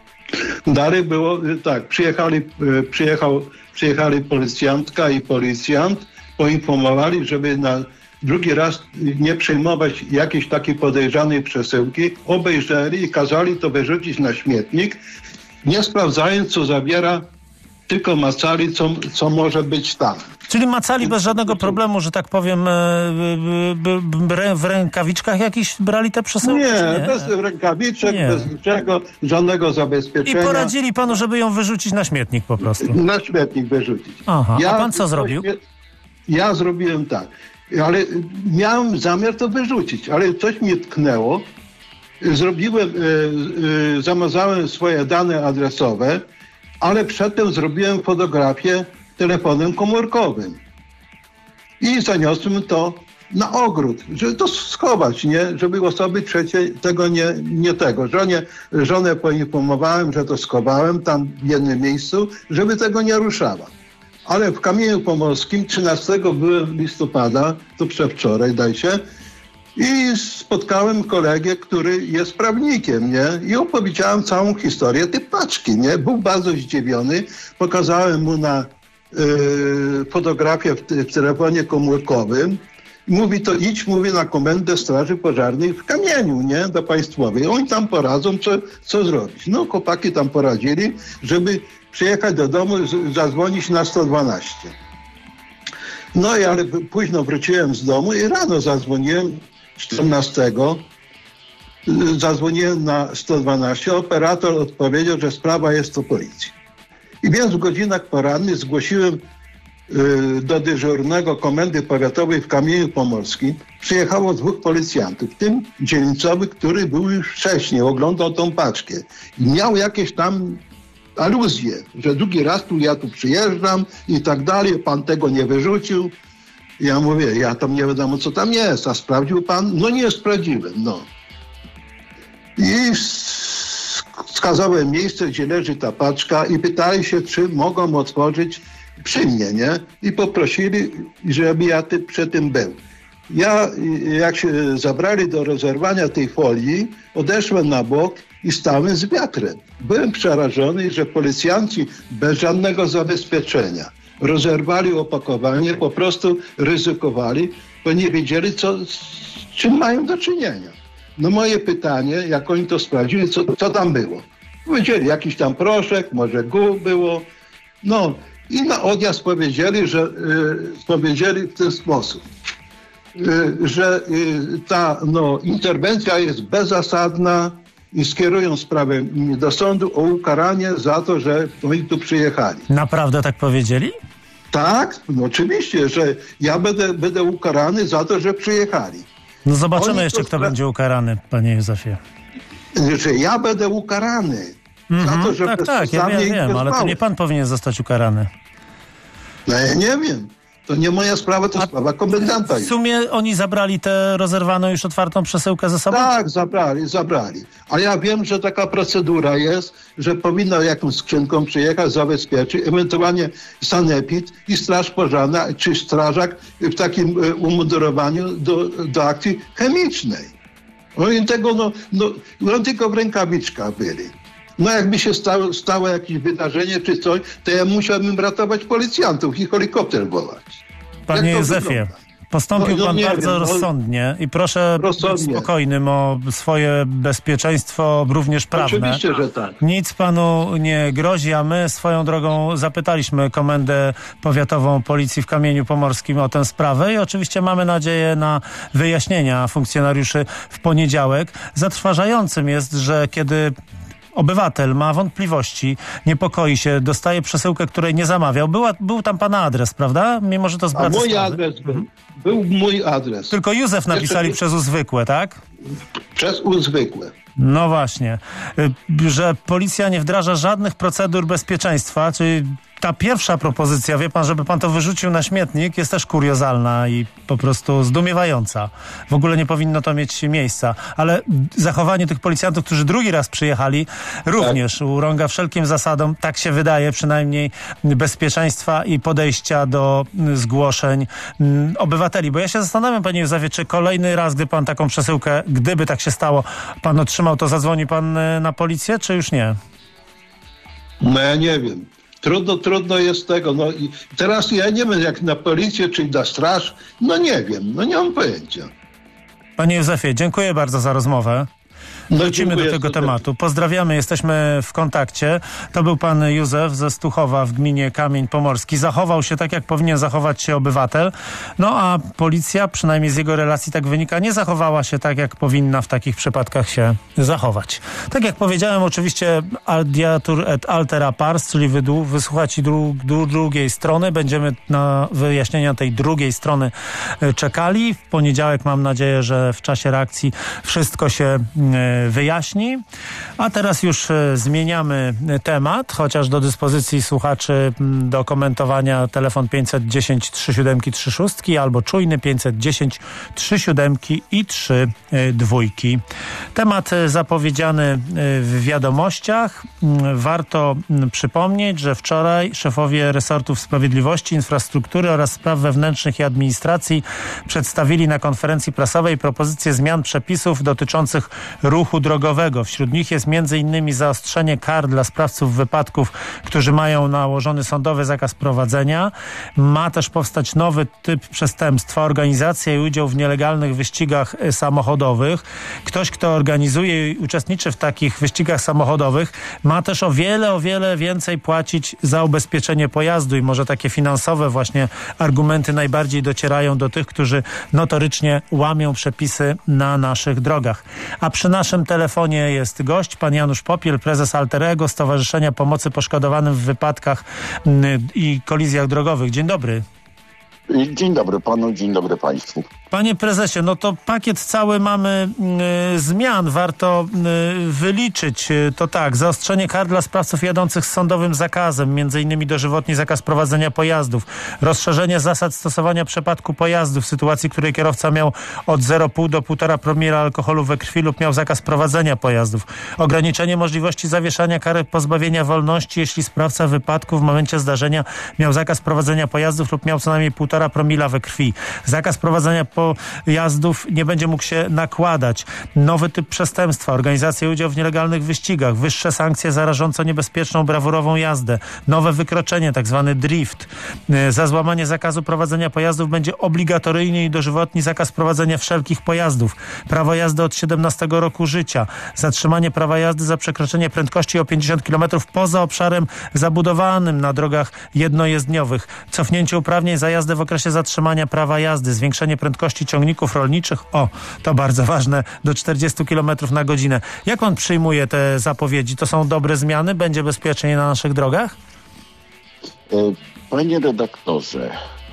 Speaker 12: Dalej było tak, przyjechali, przyjechał, przyjechali policjantka i policjant, poinformowali, żeby na drugi raz nie przyjmować jakiejś takiej podejrzanej przesyłki, obejrzeli i kazali to wyrzucić na śmietnik, nie sprawdzając, co zawiera, tylko macali, co, co może być tam.
Speaker 2: Czyli macali bez żadnego problemu, że tak powiem, w rękawiczkach jakichś brali te przesyłki?
Speaker 12: Nie,
Speaker 2: nie?
Speaker 12: bez rękawiczek, nie. Bez niczego, żadnego zabezpieczenia.
Speaker 2: I poradzili panu, żeby ją wyrzucić na śmietnik po prostu?
Speaker 12: Na śmietnik wyrzucić.
Speaker 2: Aha,
Speaker 12: ja,
Speaker 2: a pan co zrobił?
Speaker 12: Ja zrobiłem tak. Ale miałem zamiar to wyrzucić, ale coś mnie tknęło. Zrobiłem, y, y, zamazałem swoje dane adresowe, ale przedtem zrobiłem fotografię telefonem komórkowym. I zaniosłem to na ogród, żeby to schować, nie? Żeby osoby trzecie tego nie, nie tego. Żonie, żonę poinformowałem, że to schowałem tam w jednym miejscu, żeby tego nie ruszała. Ale w Kamieniu Pomorskim trzynastego byłem listopada, to przedwczoraj, daj się, i spotkałem kolegę, który jest prawnikiem, nie? I opowiedziałem całą historię tej paczki, nie? Był bardzo zdziwiony. Pokazałem mu na y, fotografię w, w telefonie komórkowym. Mówi, to idź, mówi, na komendę Straży Pożarnej w Kamieniu, nie? Do państwowej. Oni tam poradzą, co, co zrobić. No, chłopaki tam poradzili, żeby przyjechać do domu, z, zadzwonić na sto dwanaście. No i ale późno wróciłem z domu i rano zadzwoniłem czternastego. Zadzwoniłem na sto dwanaście. Operator odpowiedział, że sprawa jest do policji. I więc w godzinach porannych zgłosiłem do dyżurnego Komendy Powiatowej w Kamieniu Pomorskim. Przyjechało dwóch policjantów, w tym dzielnicowy, który był już wcześniej, oglądał tą paczkę. I miał jakieś tam aluzje, że drugi raz tu ja tu przyjeżdżam i tak dalej, pan tego nie wyrzucił. Ja mówię, ja tam nie wiadomo, co tam jest, a sprawdził pan? No nie sprawdziłem, no. I wskazałem miejsce, gdzie leży ta paczka i pytali się, czy mogą otworzyć przy mnie, nie? I poprosili, żeby ja ty, przy tym był. Ja, jak się zabrali do rozerwania tej folii, odeszłem na bok i stałem z wiatrem. Byłem przerażony, że policjanci bez żadnego zabezpieczenia rozerwali opakowanie, po prostu ryzykowali, bo nie wiedzieli, co, z czym mają do czynienia. No moje pytanie, jak oni to sprawdzili, co, co tam było? Powiedzieli, jakiś tam proszek, może gól było. No i na odjazd powiedzieli, że y, powiedzieli w ten sposób, y, że y, ta no, interwencja jest bezzasadna i skierują sprawę do sądu o ukaranie za to, że oni tu przyjechali.
Speaker 2: Naprawdę tak powiedzieli?
Speaker 12: Tak, no oczywiście, że ja będę, będę ukarany za to, że przyjechali.
Speaker 2: No zobaczymy
Speaker 12: Oni
Speaker 2: jeszcze, kto spra- będzie ukarany, panie Józefie.
Speaker 12: Że ja będę ukarany
Speaker 2: Mm-hmm.
Speaker 12: za to, że
Speaker 2: tak, tak, ja wiem, wiem, ale to nie pan powinien zostać ukarany.
Speaker 12: No ja nie wiem. To nie moja sprawa, to A sprawa komendanta.
Speaker 2: W sumie oni zabrali tę rozerwaną już otwartą przesyłkę ze sobą?
Speaker 12: Tak, zabrali, zabrali. Ale ja wiem, że taka procedura jest, że powinno jakąś skrzynką przyjechać, zabezpieczyć, ewentualnie sanepid i straż pożarna, czy strażak w takim umundurowaniu do, do akcji chemicznej. Oni tego, no, no, oni tylko w rękawiczkach byli. No jakby się stało, stało jakieś wydarzenie czy coś, to ja musiałbym ratować policjantów i helikopter wołać.
Speaker 2: Panie Józefie, wygląda? Postąpił no, no, pan bardzo wiem, rozsądnie i proszę rozsądnie. być spokojnym o swoje bezpieczeństwo, również prawne.
Speaker 12: Oczywiście, że tak.
Speaker 2: Nic panu nie grozi, a my swoją drogą zapytaliśmy Komendę Powiatową Policji w Kamieniu Pomorskim o tę sprawę i oczywiście mamy nadzieję na wyjaśnienia funkcjonariuszy w poniedziałek. Zatrważającym jest, że kiedy obywatel ma wątpliwości, niepokoi się, dostaje przesyłkę, której nie zamawiał. Była, był tam pana adres, prawda? Mimo, że to z Bratysławy.
Speaker 12: A mój adres był. Był mój adres.
Speaker 2: Tylko Józef napisali Jeszcze... przez uzwykłe, tak?
Speaker 12: Przez uzwykłe.
Speaker 2: No właśnie. Że policja nie wdraża żadnych procedur bezpieczeństwa, czyli ta pierwsza propozycja, wie pan, żeby pan to wyrzucił na śmietnik, jest też kuriozalna i po prostu zdumiewająca. W ogóle nie powinno to mieć miejsca. Ale zachowanie tych policjantów, którzy drugi raz przyjechali, również tak. urąga wszelkim zasadom, tak się wydaje, przynajmniej bezpieczeństwa i podejścia do zgłoszeń obywateli. Bo ja się zastanawiam, panie Józefie, czy kolejny raz, gdy pan taką przesyłkę, gdyby tak się stało, pan otrzymał, to zadzwoni pan na policję, czy już nie?
Speaker 12: No ja nie wiem. Trudno, trudno jest tego. No i teraz ja nie wiem, jak na policję, czy na straż. No nie wiem, no nie mam pojęcia.
Speaker 2: Panie Józefie, dziękuję bardzo za rozmowę. Wrócimy do tego tematu. Pozdrawiamy, jesteśmy w kontakcie. To był pan Józef ze Stuchowa w gminie Kamień Pomorski. Zachował się tak, jak powinien zachować się obywatel. No a policja, przynajmniej z jego relacji tak wynika, nie zachowała się tak, jak powinna w takich przypadkach się zachować. Tak jak powiedziałem, oczywiście adiatur et altera pars, czyli wydłu, wysłuchać dru, dru, drugiej strony. Będziemy na wyjaśnienia tej drugiej strony czekali. W poniedziałek mam nadzieję, że w czasie reakcji wszystko się wyjaśni. A teraz już zmieniamy temat, chociaż do dyspozycji słuchaczy do komentowania telefon pięćset dziesięć trzy siedem trzy sześć albo czujny pięćset dziesięć trzy siedem i trzy dwójki. Temat zapowiedziany w wiadomościach. Warto przypomnieć, że wczoraj szefowie resortów sprawiedliwości, infrastruktury oraz spraw wewnętrznych i administracji przedstawili na konferencji prasowej propozycje zmian przepisów dotyczących ruchu drogowego. Wśród nich jest między innymi zaostrzenie kar dla sprawców wypadków, którzy mają nałożony sądowy zakaz prowadzenia. Ma też powstać nowy typ przestępstwa, organizacja i udział w nielegalnych wyścigach samochodowych. Ktoś, kto organizuje i uczestniczy w takich wyścigach samochodowych, ma też o wiele, o wiele więcej płacić za ubezpieczenie pojazdu i może takie finansowe właśnie argumenty najbardziej docierają do tych, którzy notorycznie łamią przepisy na naszych drogach. A przy naszym telefonie jest gość, pan Janusz Popiel, prezes Alterego, Stowarzyszenia Pomocy Poszkodowanym w Wypadkach i Kolizjach Drogowych. Dzień dobry.
Speaker 13: Dzień dobry panu, dzień dobry państwu.
Speaker 2: Panie prezesie, no to pakiet cały mamy y, zmian. Warto y, wyliczyć. To tak, zaostrzenie kar dla sprawców jadących z sądowym zakazem, między innymi dożywotni zakaz prowadzenia pojazdów, rozszerzenie zasad stosowania przepadku pojazdu w sytuacji, w której kierowca miał od zero przecinek pięć do półtora promila alkoholu we krwi lub miał zakaz prowadzenia pojazdów, ograniczenie możliwości zawieszania kary pozbawienia wolności, jeśli sprawca wypadku w momencie zdarzenia miał zakaz prowadzenia pojazdów lub miał co najmniej półtora promila we krwi, zakaz prowadzenia pojazdów nie będzie mógł się nakładać. Nowy typ przestępstwa, organizacja i udział w nielegalnych wyścigach, wyższe sankcje za rażąco niebezpieczną, brawurową jazdę, nowe wykroczenie, tak zwany drift. Za złamanie zakazu prowadzenia pojazdów będzie obligatoryjnie i dożywotni zakaz prowadzenia wszelkich pojazdów. Prawo jazdy od siedemnastego roku życia. Zatrzymanie prawa jazdy za przekroczenie prędkości o pięćdziesiąt kilometrów poza obszarem zabudowanym na drogach jednojezdniowych. Cofnięcie uprawnień za jazdę w okresie zatrzymania prawa jazdy. Zwiększenie prędkości ciągników rolniczych, o, to bardzo ważne, do czterdziestu kilometrów na godzinę. Jak pan przyjmuje te zapowiedzi? To są dobre zmiany? Będzie bezpiecznie na naszych drogach?
Speaker 13: Panie redaktorze,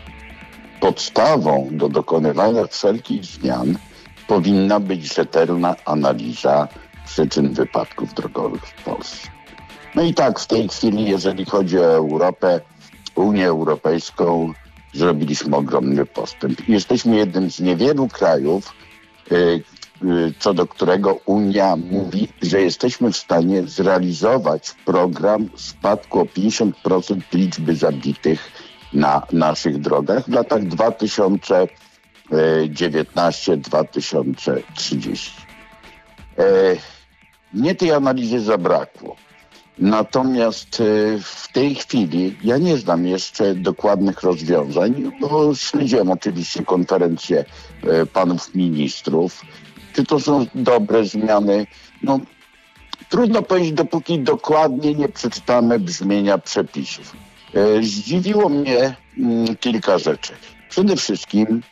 Speaker 13: podstawą do dokonywania wszelkich zmian powinna być rzetelna analiza przyczyn wypadków drogowych w Polsce. No i tak w tej chwili, jeżeli chodzi o Europę, Unię Europejską, zrobiliśmy ogromny postęp. Jesteśmy jednym z niewielu krajów, y, y, co do którego Unia mówi, że jesteśmy w stanie zrealizować program spadku o pięćdziesiąt procent liczby zabitych na naszych drogach w latach dwa tysiące dziewiętnastego do dwa tysiące trzydziestego. Y, mnie tej analizy zabrakło. Natomiast w tej chwili ja nie znam jeszcze dokładnych rozwiązań, bo śledziłem oczywiście konferencję panów ministrów. Czy to są dobre zmiany? No, trudno powiedzieć, dopóki dokładnie nie przeczytamy brzmienia przepisów. Zdziwiło mnie kilka rzeczy. Przede wszystkim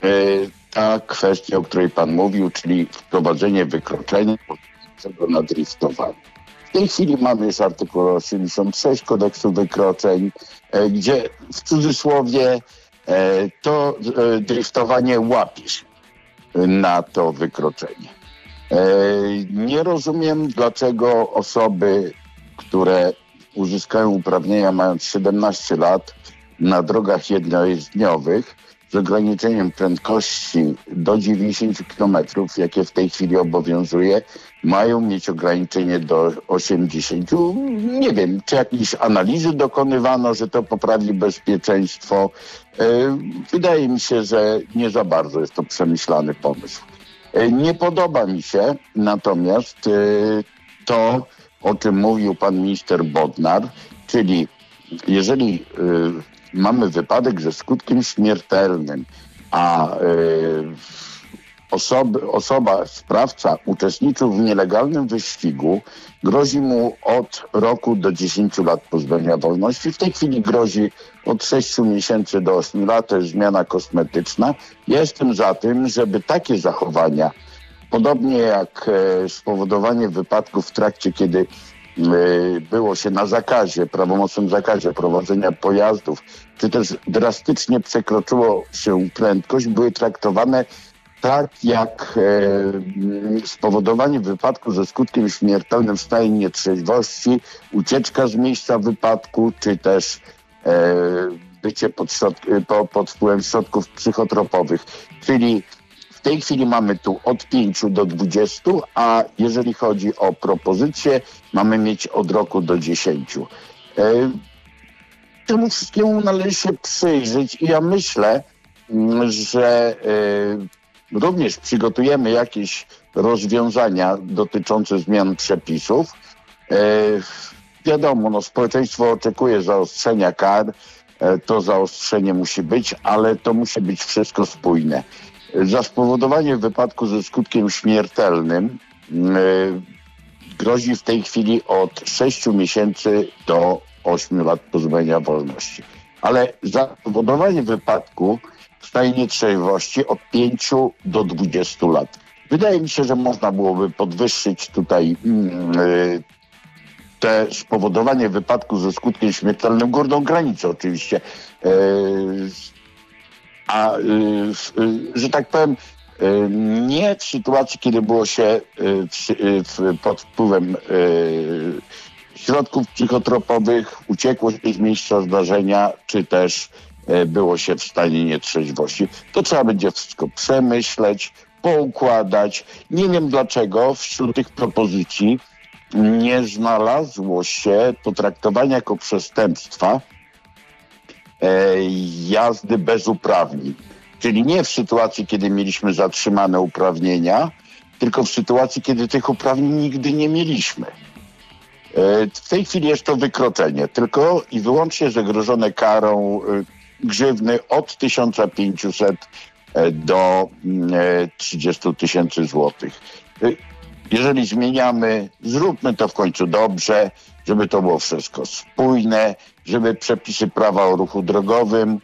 Speaker 13: ta kwestia, o której pan mówił, czyli wprowadzenie wykroczenia na driftowanie. W tej chwili mamy już artykuł osiemdziesiąt sześć Kodeksu Wykroczeń, gdzie w cudzysłowie to driftowanie łapie się na to wykroczenie. Nie rozumiem, dlaczego osoby, które uzyskają uprawnienia mając siedemnaście lat na drogach jednojezdniowych z ograniczeniem prędkości do dziewięćdziesięciu kilometrów, jakie w tej chwili obowiązuje, mają mieć ograniczenie do osiemdziesięciu. Nie wiem, czy jakieś analizy dokonywano, że to poprawi bezpieczeństwo. Wydaje mi się, że nie za bardzo jest to przemyślany pomysł. Nie podoba mi się natomiast to, o czym mówił pan minister Bodnar, czyli jeżeli mamy wypadek ze skutkiem śmiertelnym, a osoby, osoba, sprawca uczestniczył w nielegalnym wyścigu, grozi mu od roku do dziesięciu lat pozbawienia wolności. W tej chwili grozi od sześciu miesięcy do ośmiu lat, to jest zmiana kosmetyczna. Ja jestem za tym, żeby takie zachowania, podobnie jak spowodowanie wypadków w trakcie, kiedy było się na zakazie, prawomocnym zakazie prowadzenia pojazdów, czy też drastycznie przekroczyło się prędkość, były traktowane tak jak e, spowodowanie wypadku ze skutkiem śmiertelnym w stanie nietrzeźwości, ucieczka z miejsca wypadku, czy też e, bycie pod, środ- po, pod wpływem środków psychotropowych. Czyli w tej chwili mamy tu od pięciu do dwudziestu, a jeżeli chodzi o propozycje, mamy mieć od roku do dziesięciu. E, temu wszystkiemu należy się przyjrzeć i ja myślę, że e, również przygotujemy jakieś rozwiązania dotyczące zmian przepisów. E, wiadomo, no, społeczeństwo oczekuje zaostrzenia kar, e, to zaostrzenie musi być, ale to musi być wszystko spójne. Za spowodowanie wypadku ze skutkiem śmiertelnym e, grozi w tej chwili od sześciu miesięcy do ośmiu lat pozbawienia wolności. Ale za spowodowanie wypadku w stanie nietrzeźwości od pięciu do dwudziestu lat. Wydaje mi się, że można byłoby podwyższyć tutaj yy, te spowodowanie wypadku ze skutkiem śmiertelnym, górną granicę oczywiście. Yy, a yy, yy, że tak powiem, yy, nie w sytuacji, kiedy było się yy, w, yy, pod wpływem yy, środków psychotropowych, uciekło się z miejsca zdarzenia, czy też e, było się w stanie nietrzeźwości. To trzeba będzie wszystko przemyśleć, poukładać. Nie wiem dlaczego wśród tych propozycji nie znalazło się potraktowania jako przestępstwa e, jazdy bez uprawnień. Czyli nie w sytuacji, kiedy mieliśmy zatrzymane uprawnienia, tylko w sytuacji, kiedy tych uprawnień nigdy nie mieliśmy. W tej chwili jest to wykroczenie, tylko i wyłącznie zagrożone karą grzywny od tysiąc pięćset do trzydziestu tysięcy złotych. Jeżeli zmieniamy, zróbmy to w końcu dobrze, żeby to było wszystko spójne, żeby przepisy prawa o ruchu drogowym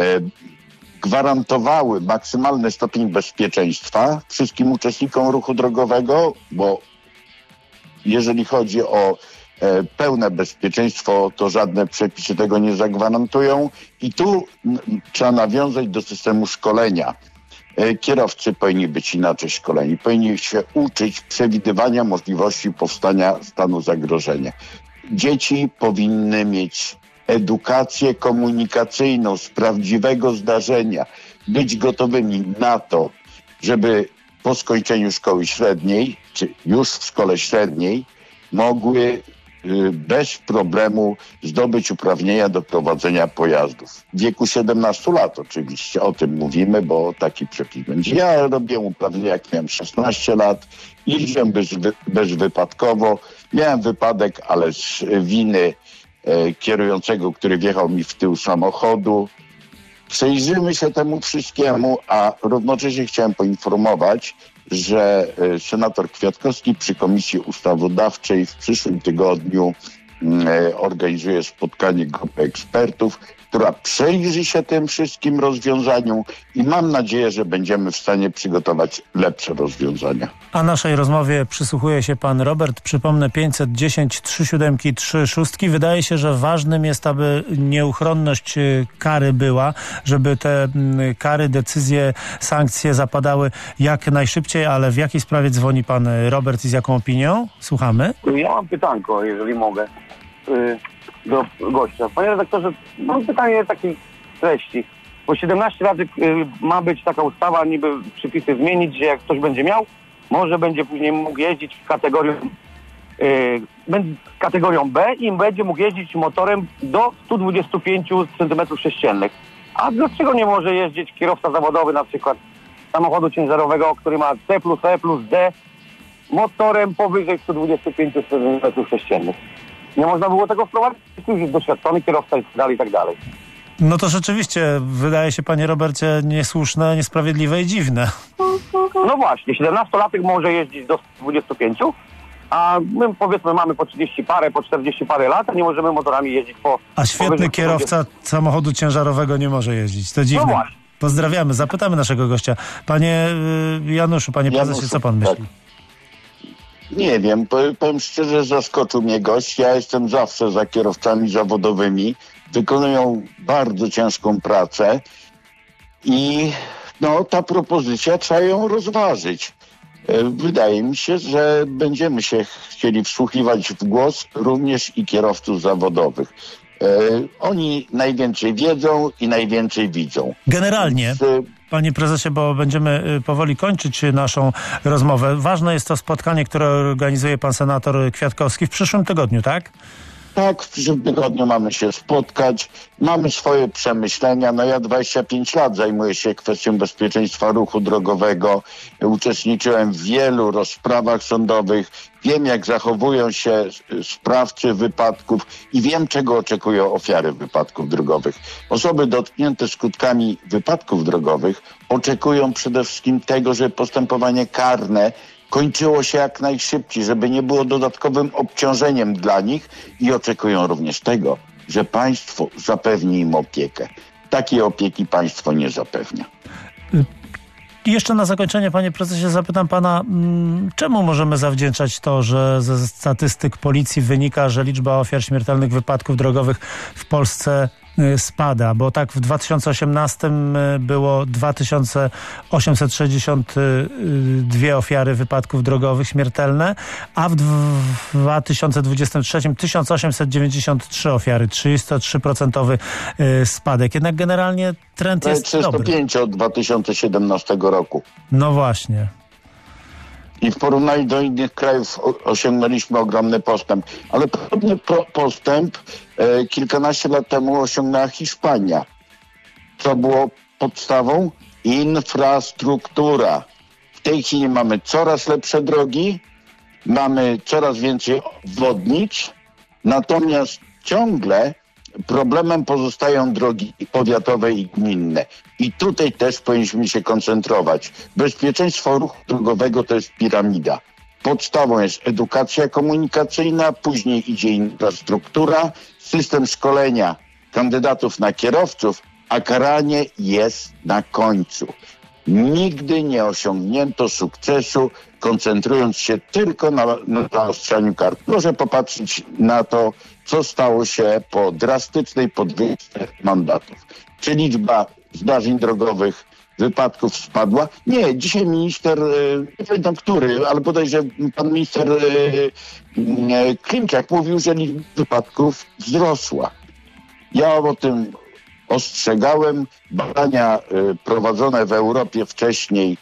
Speaker 13: gwarantowały maksymalny stopień bezpieczeństwa wszystkim uczestnikom ruchu drogowego, bo jeżeli chodzi o e, pełne bezpieczeństwo, to żadne przepisy tego nie zagwarantują. I tu m, trzeba nawiązać do systemu szkolenia. E, kierowcy powinni być inaczej szkoleni. Powinni się uczyć przewidywania możliwości powstania stanu zagrożenia. Dzieci powinny mieć edukację komunikacyjną z prawdziwego zdarzenia. Być gotowymi na to, żeby po skończeniu szkoły średniej, czy już w szkole średniej, mogły bez problemu zdobyć uprawnienia do prowadzenia pojazdów. W wieku siedemnastu lat oczywiście, o tym mówimy, bo taki przepis będzie. Ja robiłem uprawnienia, jak miałem szesnaście lat, jeździłem bez, bezwypadkowo. Miałem wypadek, ale z winy e, kierującego, który wjechał mi w tył samochodu. Przyjrzymy się temu wszystkiemu, a równocześnie chciałem poinformować, że senator Kwiatkowski przy Komisji Ustawodawczej w przyszłym tygodniu organizuje spotkanie grupy ekspertów, która przyjrzy się tym wszystkim rozwiązaniom i mam nadzieję, że będziemy w stanie przygotować lepsze rozwiązania.
Speaker 2: A naszej rozmowie przysłuchuje się pan Robert. Przypomnę, pięćset dziesięć trzy siedem trzy sześć. Wydaje się, że ważnym jest, aby nieuchronność kary była, żeby te kary, decyzje, sankcje zapadały jak najszybciej, ale w jakiej sprawie dzwoni pan Robert i z jaką opinią? Słuchamy.
Speaker 14: Ja mam pytanko, jeżeli mogę, do gościa. Panie redaktorze, mam pytanie takiej treści. Po siedemnaście lat ma być taka ustawa, niby przepisy zmienić, że jak ktoś będzie miał, może będzie później mógł jeździć w kategorią yy, kategorią B i będzie mógł jeździć motorem do stu dwudziestu pięciu centymetrów sześciennych. A dlaczego nie może jeździć kierowca zawodowy na przykład samochodu ciężarowego, który ma C plus E plus D motorem powyżej stu dwudziestu pięciu centymetrów sześciennych? Nie można było tego wprowadzić? Jest doświadczony kierowca i tak dalej, i tak dalej.
Speaker 2: No to rzeczywiście wydaje się, panie Robercie, niesłuszne, niesprawiedliwe i dziwne.
Speaker 14: No właśnie, siedemnastolatek może jeździć do stu dwudziestu pięciu, a my powiedzmy mamy po trzydzieści parę, po czterdzieści parę lat, a nie możemy motorami jeździć po...
Speaker 2: A świetny kierowca samochodu ciężarowego nie może jeździć. To dziwne.
Speaker 14: No właśnie.
Speaker 2: Pozdrawiamy, zapytamy naszego gościa. Panie Januszu, panie prezesie, Januszu, co pan myśli?
Speaker 13: Tak. Nie wiem, powiem szczerze, zaskoczył mnie gość. Ja jestem zawsze za kierowcami zawodowymi. Wykonują bardzo ciężką pracę i no ta propozycja trzeba ją rozważyć. Wydaje mi się, że będziemy się chcieli wsłuchiwać w głos również i kierowców zawodowych. Oni najwięcej wiedzą i najwięcej widzą.
Speaker 2: Generalnie, panie prezesie, bo będziemy powoli kończyć naszą rozmowę. Ważne jest to spotkanie, które organizuje pan senator Kwiatkowski w przyszłym tygodniu, tak?
Speaker 13: Tak, w przyszłym tygodniu mamy się spotkać, mamy swoje przemyślenia. No ja dwadzieścia pięć lat zajmuję się kwestią bezpieczeństwa ruchu drogowego. Uczestniczyłem w wielu rozprawach sądowych. Wiem, jak zachowują się sprawcy wypadków i wiem, czego oczekują ofiary wypadków drogowych. Osoby dotknięte skutkami wypadków drogowych oczekują przede wszystkim tego, że postępowanie karne kończyło się jak najszybciej, żeby nie było dodatkowym obciążeniem dla nich i oczekują również tego, że państwo zapewni im opiekę. Takiej opieki państwo nie zapewnia.
Speaker 2: I jeszcze na zakończenie, panie prezesie, zapytam pana, czemu możemy zawdzięczać to, że ze statystyk policji wynika, że liczba ofiar śmiertelnych wypadków drogowych w Polsce spada, bo tak w dwa tysiące osiemnastym było dwa tysiące osiemset sześćdziesiąt dwie ofiary wypadków drogowych śmiertelne, a w dwa tysiące dwudziestym trzecim tysiąc osiemset dziewięćdziesiąt trzy ofiary, trzydzieści trzy procent spadek. Jednak generalnie trend jest
Speaker 13: trzysta pięć
Speaker 2: dobry.
Speaker 13: Od dwa tysiące siedemnastego roku.
Speaker 2: No właśnie.
Speaker 13: I w porównaniu do innych krajów osiągnęliśmy ogromny postęp. Ale podobny pro- postęp e, kilkanaście lat temu osiągnęła Hiszpania. Co było podstawą? Infrastruktura. W tej chwili mamy coraz lepsze drogi, mamy coraz więcej obwodnic, natomiast ciągle problemem pozostają drogi powiatowe i gminne. I tutaj też powinniśmy się koncentrować. Bezpieczeństwo ruchu drogowego to jest piramida. Podstawą jest edukacja komunikacyjna, później idzie infrastruktura, system szkolenia kandydatów na kierowców, a karanie jest na końcu. Nigdy nie osiągnięto sukcesu, koncentrując się tylko na, na zaostrzaniu kar. Proszę popatrzeć na to, co stało się po drastycznej podwyżce mandatów. Czy liczba zdarzeń drogowych, wypadków spadła? Nie, dzisiaj minister, nie pamiętam który, ale bodajże pan minister Klimczak mówił, że liczba wypadków wzrosła. Ja o tym ostrzegałem. Badania prowadzone w Europie wcześniej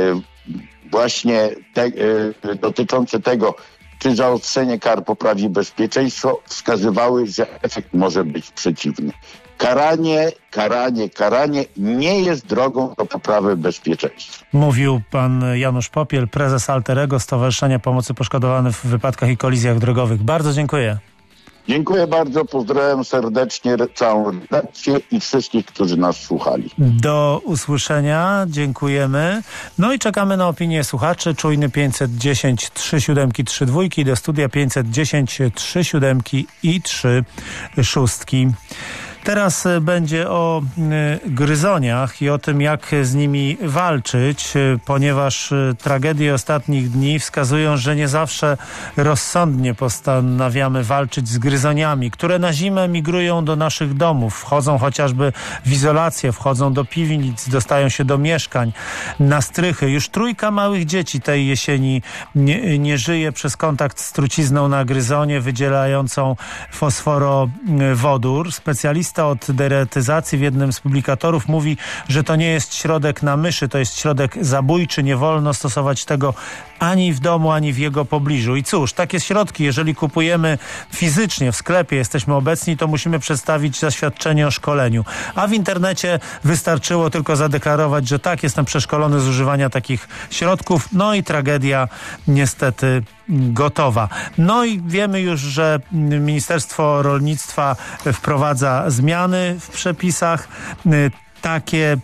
Speaker 13: właśnie te, dotyczące tego, czy zaostrzenie kar poprawi bezpieczeństwo, wskazywały, że efekt może być przeciwny. Karanie, karanie, karanie nie jest drogą do poprawy bezpieczeństwa.
Speaker 2: Mówił pan Janusz Popiel, prezes Alterego, Stowarzyszenia Pomocy Poszkodowanym w Wypadkach i Kolizjach Drogowych. Bardzo dziękuję.
Speaker 13: Dziękuję bardzo, pozdrawiam serdecznie całą redakcję i wszystkich, którzy nas słuchali.
Speaker 2: Do usłyszenia, dziękujemy. No i czekamy na opinię słuchaczy. Czujny pięćset dziesięć trzy siódemki trzy dwójki, do studia pięćset dziesięć trzy siódemki i trzy szóstki. Teraz będzie o y, gryzoniach i o tym, jak z nimi walczyć, y, ponieważ y, tragedie ostatnich dni wskazują, że nie zawsze rozsądnie postanawiamy walczyć z gryzoniami, które na zimę migrują do naszych domów, wchodzą chociażby w izolację, wchodzą do piwnic, dostają się do mieszkań, na strychy. Już trójka małych dzieci tej jesieni nie, nie żyje przez kontakt z trucizną na gryzonie wydzielającą fosforowodór. Specjalista od deretyzacji w jednym z publikatorów mówi, że to nie jest środek na myszy, to jest środek zabójczy, nie wolno stosować tego ani w domu, ani w jego pobliżu. I cóż, takie środki, jeżeli kupujemy fizycznie w sklepie, jesteśmy obecni, to musimy przedstawić zaświadczenie o szkoleniu. A w internecie wystarczyło tylko zadeklarować, że tak, jestem przeszkolony z używania takich środków. No i tragedia niestety gotowa. No i wiemy już, że Ministerstwo Rolnictwa wprowadza zmiany w przepisach. Takie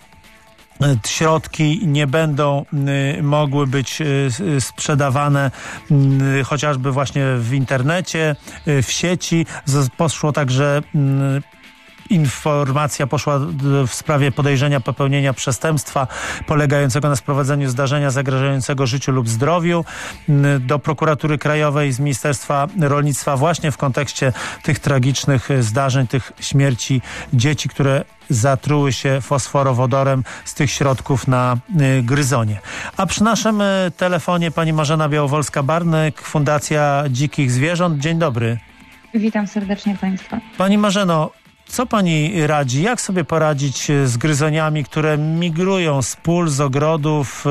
Speaker 2: środki nie będą y, mogły być y, sprzedawane y, chociażby właśnie w internecie, y, w sieci. Z, poszło także y, informacja poszła w sprawie podejrzenia popełnienia przestępstwa polegającego na sprowadzeniu zdarzenia zagrażającego życiu lub zdrowiu do Prokuratury Krajowej z Ministerstwa Rolnictwa właśnie w kontekście tych tragicznych zdarzeń, tych śmierci dzieci, które zatruły się fosforowodorem z tych środków na y, gryzonie. A przy naszym y, telefonie pani Marzena Białowolska-Barnyk, Fundacja Dzikich Zwierząt. Dzień dobry.
Speaker 15: Witam serdecznie państwa.
Speaker 2: Pani Marzeno, co pani radzi? Jak sobie poradzić z gryzoniami, które migrują z pól, z ogrodów,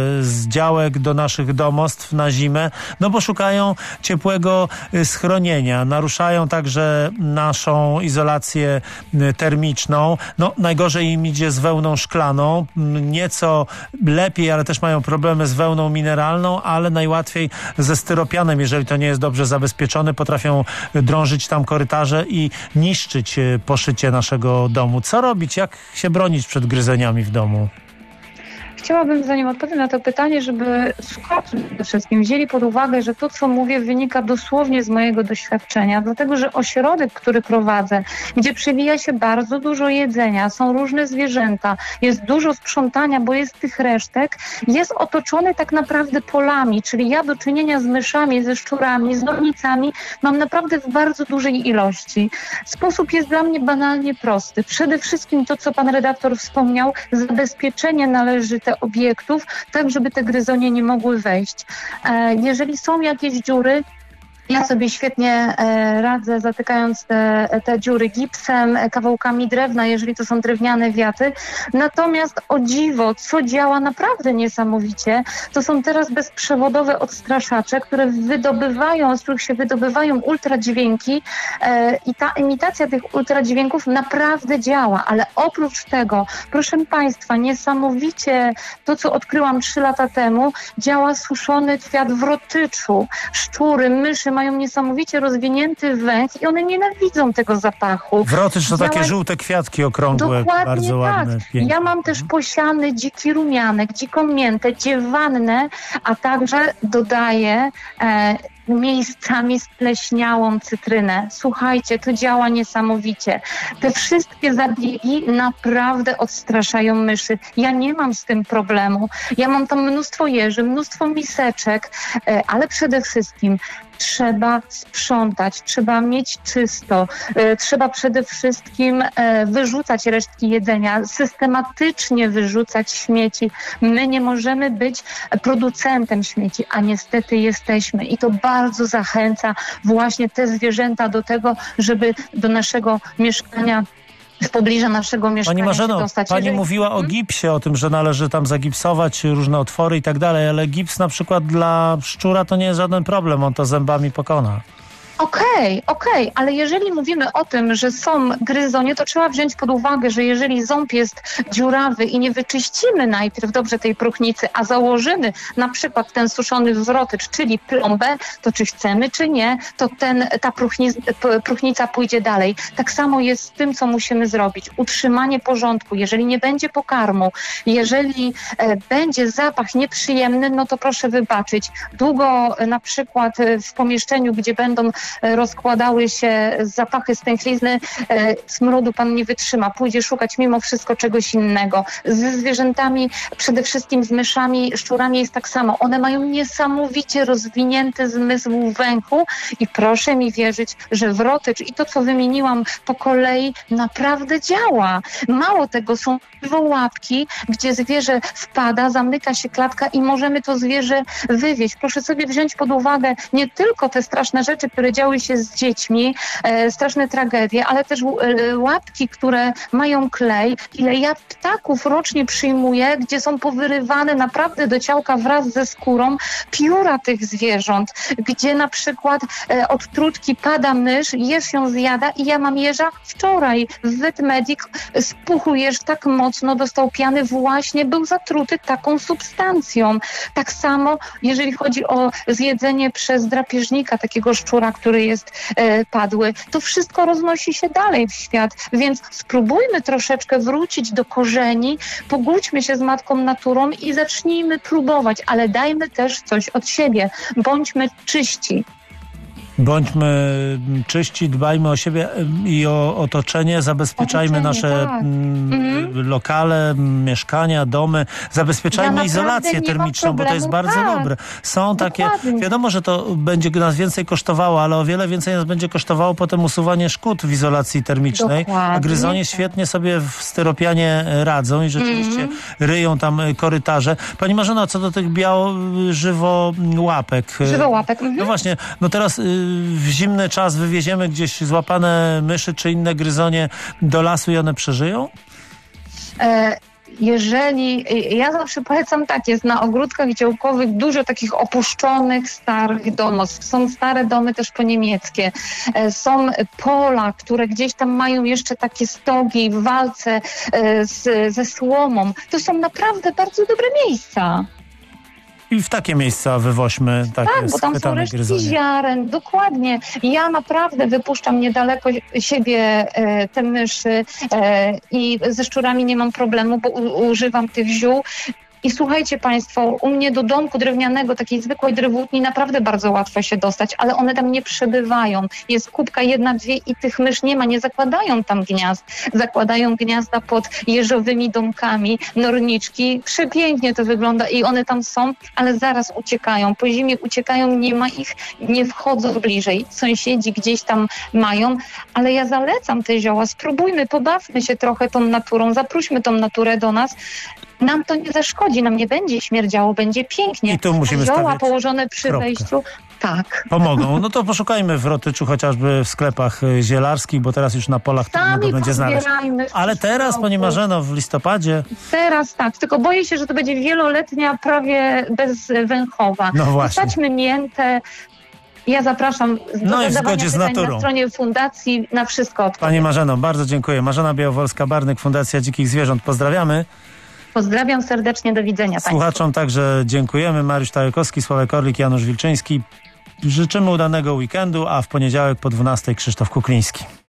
Speaker 2: z działek do naszych domostw na zimę? No bo szukają ciepłego schronienia. Naruszają także naszą izolację termiczną. No najgorzej im idzie z wełną szklaną. Nieco lepiej, ale też mają problemy z wełną mineralną, ale najłatwiej ze styropianem, jeżeli to nie jest dobrze zabezpieczone. Potrafią drążyć tam korytarze i niszczyć po poszycie naszego domu. Co robić? Jak się bronić przed gryzeniami w domu?
Speaker 15: Chciałabym, zanim odpowiem na to pytanie, żeby słuchacze przede wszystkim wzięli pod uwagę, że to, co mówię, wynika dosłownie z mojego doświadczenia, dlatego że ośrodek, który prowadzę, gdzie przewija się bardzo dużo jedzenia, są różne zwierzęta, jest dużo sprzątania, bo jest tych resztek, jest otoczony tak naprawdę polami, czyli ja do czynienia z myszami, ze szczurami, z nornicami mam naprawdę w bardzo dużej ilości. Sposób jest dla mnie banalnie prosty. Przede wszystkim to, co pan redaktor wspomniał, zabezpieczenie należyte obiektów, tak żeby te gryzonie nie mogły wejść. Jeżeli są jakieś dziury, ja sobie świetnie e, radzę, zatykając te, te dziury gipsem, kawałkami drewna, jeżeli to są drewniane wiaty. Natomiast o dziwo, co działa naprawdę niesamowicie, to są teraz bezprzewodowe odstraszacze, które wydobywają, z których się wydobywają ultradźwięki e, i ta imitacja tych ultradźwięków naprawdę działa. Ale oprócz tego, proszę państwa, niesamowicie to, co odkryłam trzy lata temu, działa suszony kwiat wrotyczu. Szczury, myszy mają niesamowicie rozwinięty węch i one nienawidzą tego zapachu.
Speaker 2: Wrotycz to takie żółte kwiatki okrągłe,
Speaker 15: dokładnie
Speaker 2: bardzo
Speaker 15: tak.
Speaker 2: ładne. Piękne.
Speaker 15: Ja mam też posiany dziki rumianek, dziką miętę, dziewannę, a także dodaję e, miejscami spleśniałą cytrynę. Słuchajcie, to działa niesamowicie. Te wszystkie zabiegi naprawdę odstraszają myszy. Ja nie mam z tym problemu. Ja mam tam mnóstwo jeży, mnóstwo miseczek, ale przede wszystkim trzeba sprzątać, trzeba mieć czysto, trzeba przede wszystkim wyrzucać resztki jedzenia, systematycznie wyrzucać śmieci. My nie możemy być producentem śmieci, a niestety jesteśmy i to bardzo zachęca właśnie te zwierzęta do tego, żeby do naszego mieszkania w pobliżu naszego mieszkania
Speaker 2: Pani Marzeno,
Speaker 15: się dostać.
Speaker 2: pani
Speaker 15: Jeżeli...
Speaker 2: mówiła o gipsie, o tym, że należy tam zagipsować różne otwory i tak dalej, ale gips na przykład dla szczura to nie jest żaden problem, on to zębami pokona.
Speaker 15: Okej, okay, okej, okay. Ale jeżeli mówimy o tym, że są gryzonie, to trzeba wziąć pod uwagę, że jeżeli ząb jest dziurawy i nie wyczyścimy najpierw dobrze tej próchnicy, a założymy na przykład ten suszony wrotycz, czyli plombę, to czy chcemy, czy nie, to ten, ta próchnica, próchnica pójdzie dalej. Tak samo jest z tym, co musimy zrobić. Utrzymanie porządku. Jeżeli nie będzie pokarmu, jeżeli e, będzie zapach nieprzyjemny, no to proszę wybaczyć. Długo e, na przykład e, w pomieszczeniu, gdzie będą rozkładały się zapachy stęchlizny, smrodu pan nie wytrzyma, pójdzie szukać mimo wszystko czegoś innego. Ze zwierzętami, przede wszystkim z myszami, szczurami jest tak samo. One mają niesamowicie rozwinięty zmysł węchu i proszę mi wierzyć, że wrotycz i to, co wymieniłam po kolei, naprawdę działa. Mało tego, są łapki, gdzie zwierzę wpada, zamyka się klatka i możemy to zwierzę wywieźć. Proszę sobie wziąć pod uwagę nie tylko te straszne rzeczy, które działy się z dziećmi, e, straszne tragedie, ale też e, łapki, które mają klej. Ile ja ptaków rocznie przyjmuję, gdzie są powyrywane naprawdę do ciałka wraz ze skórą pióra tych zwierząt, gdzie na przykład e, od trutki pada mysz, jeż ją zjada i ja mam jeża wczoraj. Wetmedik spuchł jeż tak mocno, dostał piany, właśnie był zatruty taką substancją. Tak samo, jeżeli chodzi o zjedzenie przez drapieżnika takiego szczura, który jest e, padły, to wszystko roznosi się dalej w świat, więc spróbujmy troszeczkę wrócić do korzeni, pogódźmy się z matką naturą i zacznijmy próbować, ale dajmy też coś od siebie. Bądźmy czyści.
Speaker 2: Bądźmy czyści, dbajmy o siebie i o otoczenie, zabezpieczajmy
Speaker 15: Otoczenie,
Speaker 2: nasze
Speaker 15: tak.
Speaker 2: mm,
Speaker 15: Mhm.
Speaker 2: lokale, mieszkania, domy, zabezpieczajmy
Speaker 15: Ja
Speaker 2: izolację
Speaker 15: naprawdę nie mam
Speaker 2: termiczną, bo to jest
Speaker 15: problemu,
Speaker 2: bardzo
Speaker 15: tak.
Speaker 2: dobre. Są takie,
Speaker 15: Dokładnie.
Speaker 2: wiadomo, że to będzie nas więcej kosztowało, ale o wiele więcej nas będzie kosztowało potem usuwanie szkód w izolacji termicznej.
Speaker 15: Dokładnie,
Speaker 2: A gryzonie
Speaker 15: tak.
Speaker 2: świetnie sobie w styropianie radzą i rzeczywiście
Speaker 15: Mhm.
Speaker 2: ryją tam korytarze. Pani Marzeno, co do tych biało-żywo-łapek.
Speaker 15: Żywołapek. Mhm.
Speaker 2: No właśnie, no teraz y, w zimny czas wywieziemy gdzieś złapane myszy czy inne gryzonie do lasu i one przeżyją?
Speaker 15: E, Jeżeli, ja zawsze polecam tak, jest na ogródkach działkowych dużo takich opuszczonych, starych domów. Są stare domy też po niemieckie. E, Są pola, które gdzieś tam mają jeszcze takie stogi w walce e, z, ze słomą. To są naprawdę bardzo dobre miejsca.
Speaker 2: I w takie miejsca wywoźmy takie
Speaker 15: Tak, bo tam są
Speaker 2: schwytane
Speaker 15: resztki
Speaker 2: gryzonie.
Speaker 15: ziaren, dokładnie. Ja naprawdę wypuszczam niedaleko siebie e, te myszy e, i ze szczurami nie mam problemu, bo u, używam tych ziół. I słuchajcie Państwo, u mnie do domku drewnianego, takiej zwykłej drewutni, naprawdę bardzo łatwo się dostać, ale one tam nie przebywają. Jest kubka jedna, dwie i tych mysz nie ma, nie zakładają tam gniazd. Zakładają gniazda pod jeżowymi domkami, norniczki. Przepięknie to wygląda i one tam są, ale zaraz uciekają. Po zimie uciekają, nie ma ich, nie wchodzą bliżej. Sąsiedzi gdzieś tam mają, ale ja zalecam te zioła. Spróbujmy, pobawmy się trochę tą naturą, zaprośmy tą naturę do nas. Nam to nie zaszkodzi, nam nie będzie śmierdziało, będzie pięknie.
Speaker 2: I tu musimy
Speaker 15: Zioła
Speaker 2: stawiać
Speaker 15: położone przy
Speaker 2: kropkę.
Speaker 15: wejściu, tak.
Speaker 2: Pomogą. No to poszukajmy w Rotyczu, chociażby w sklepach y, zielarskich, bo teraz już na polach trudno
Speaker 15: Sami
Speaker 2: go będzie znaleźć.
Speaker 15: pozbierajmy.
Speaker 2: Ale teraz, Pani Marzeno, w listopadzie,
Speaker 15: Teraz tak, tylko boję się, że to będzie wieloletnia, prawie bezwęchowa.
Speaker 2: No właśnie.
Speaker 15: Wsadźmy miętę. Ja zapraszam do
Speaker 2: No i w
Speaker 15: zadawania
Speaker 2: zgodzie z
Speaker 15: pytań
Speaker 2: naturą.
Speaker 15: na stronie fundacji, na wszystko odpowiem.
Speaker 2: Pani Marzeno, bardzo dziękuję. Marzena Białowolska-Barnyk, Fundacja Dzikich Zwierząt. Pozdrawiamy.
Speaker 15: Pozdrawiam serdecznie, do widzenia Państwu.
Speaker 2: Słuchaczom także dziękujemy. Mariusz Tajekowski, Sławek Orlik, Janusz Wilczyński. Życzymy udanego weekendu, a w poniedziałek po dwunastej Krzysztof Kukliński.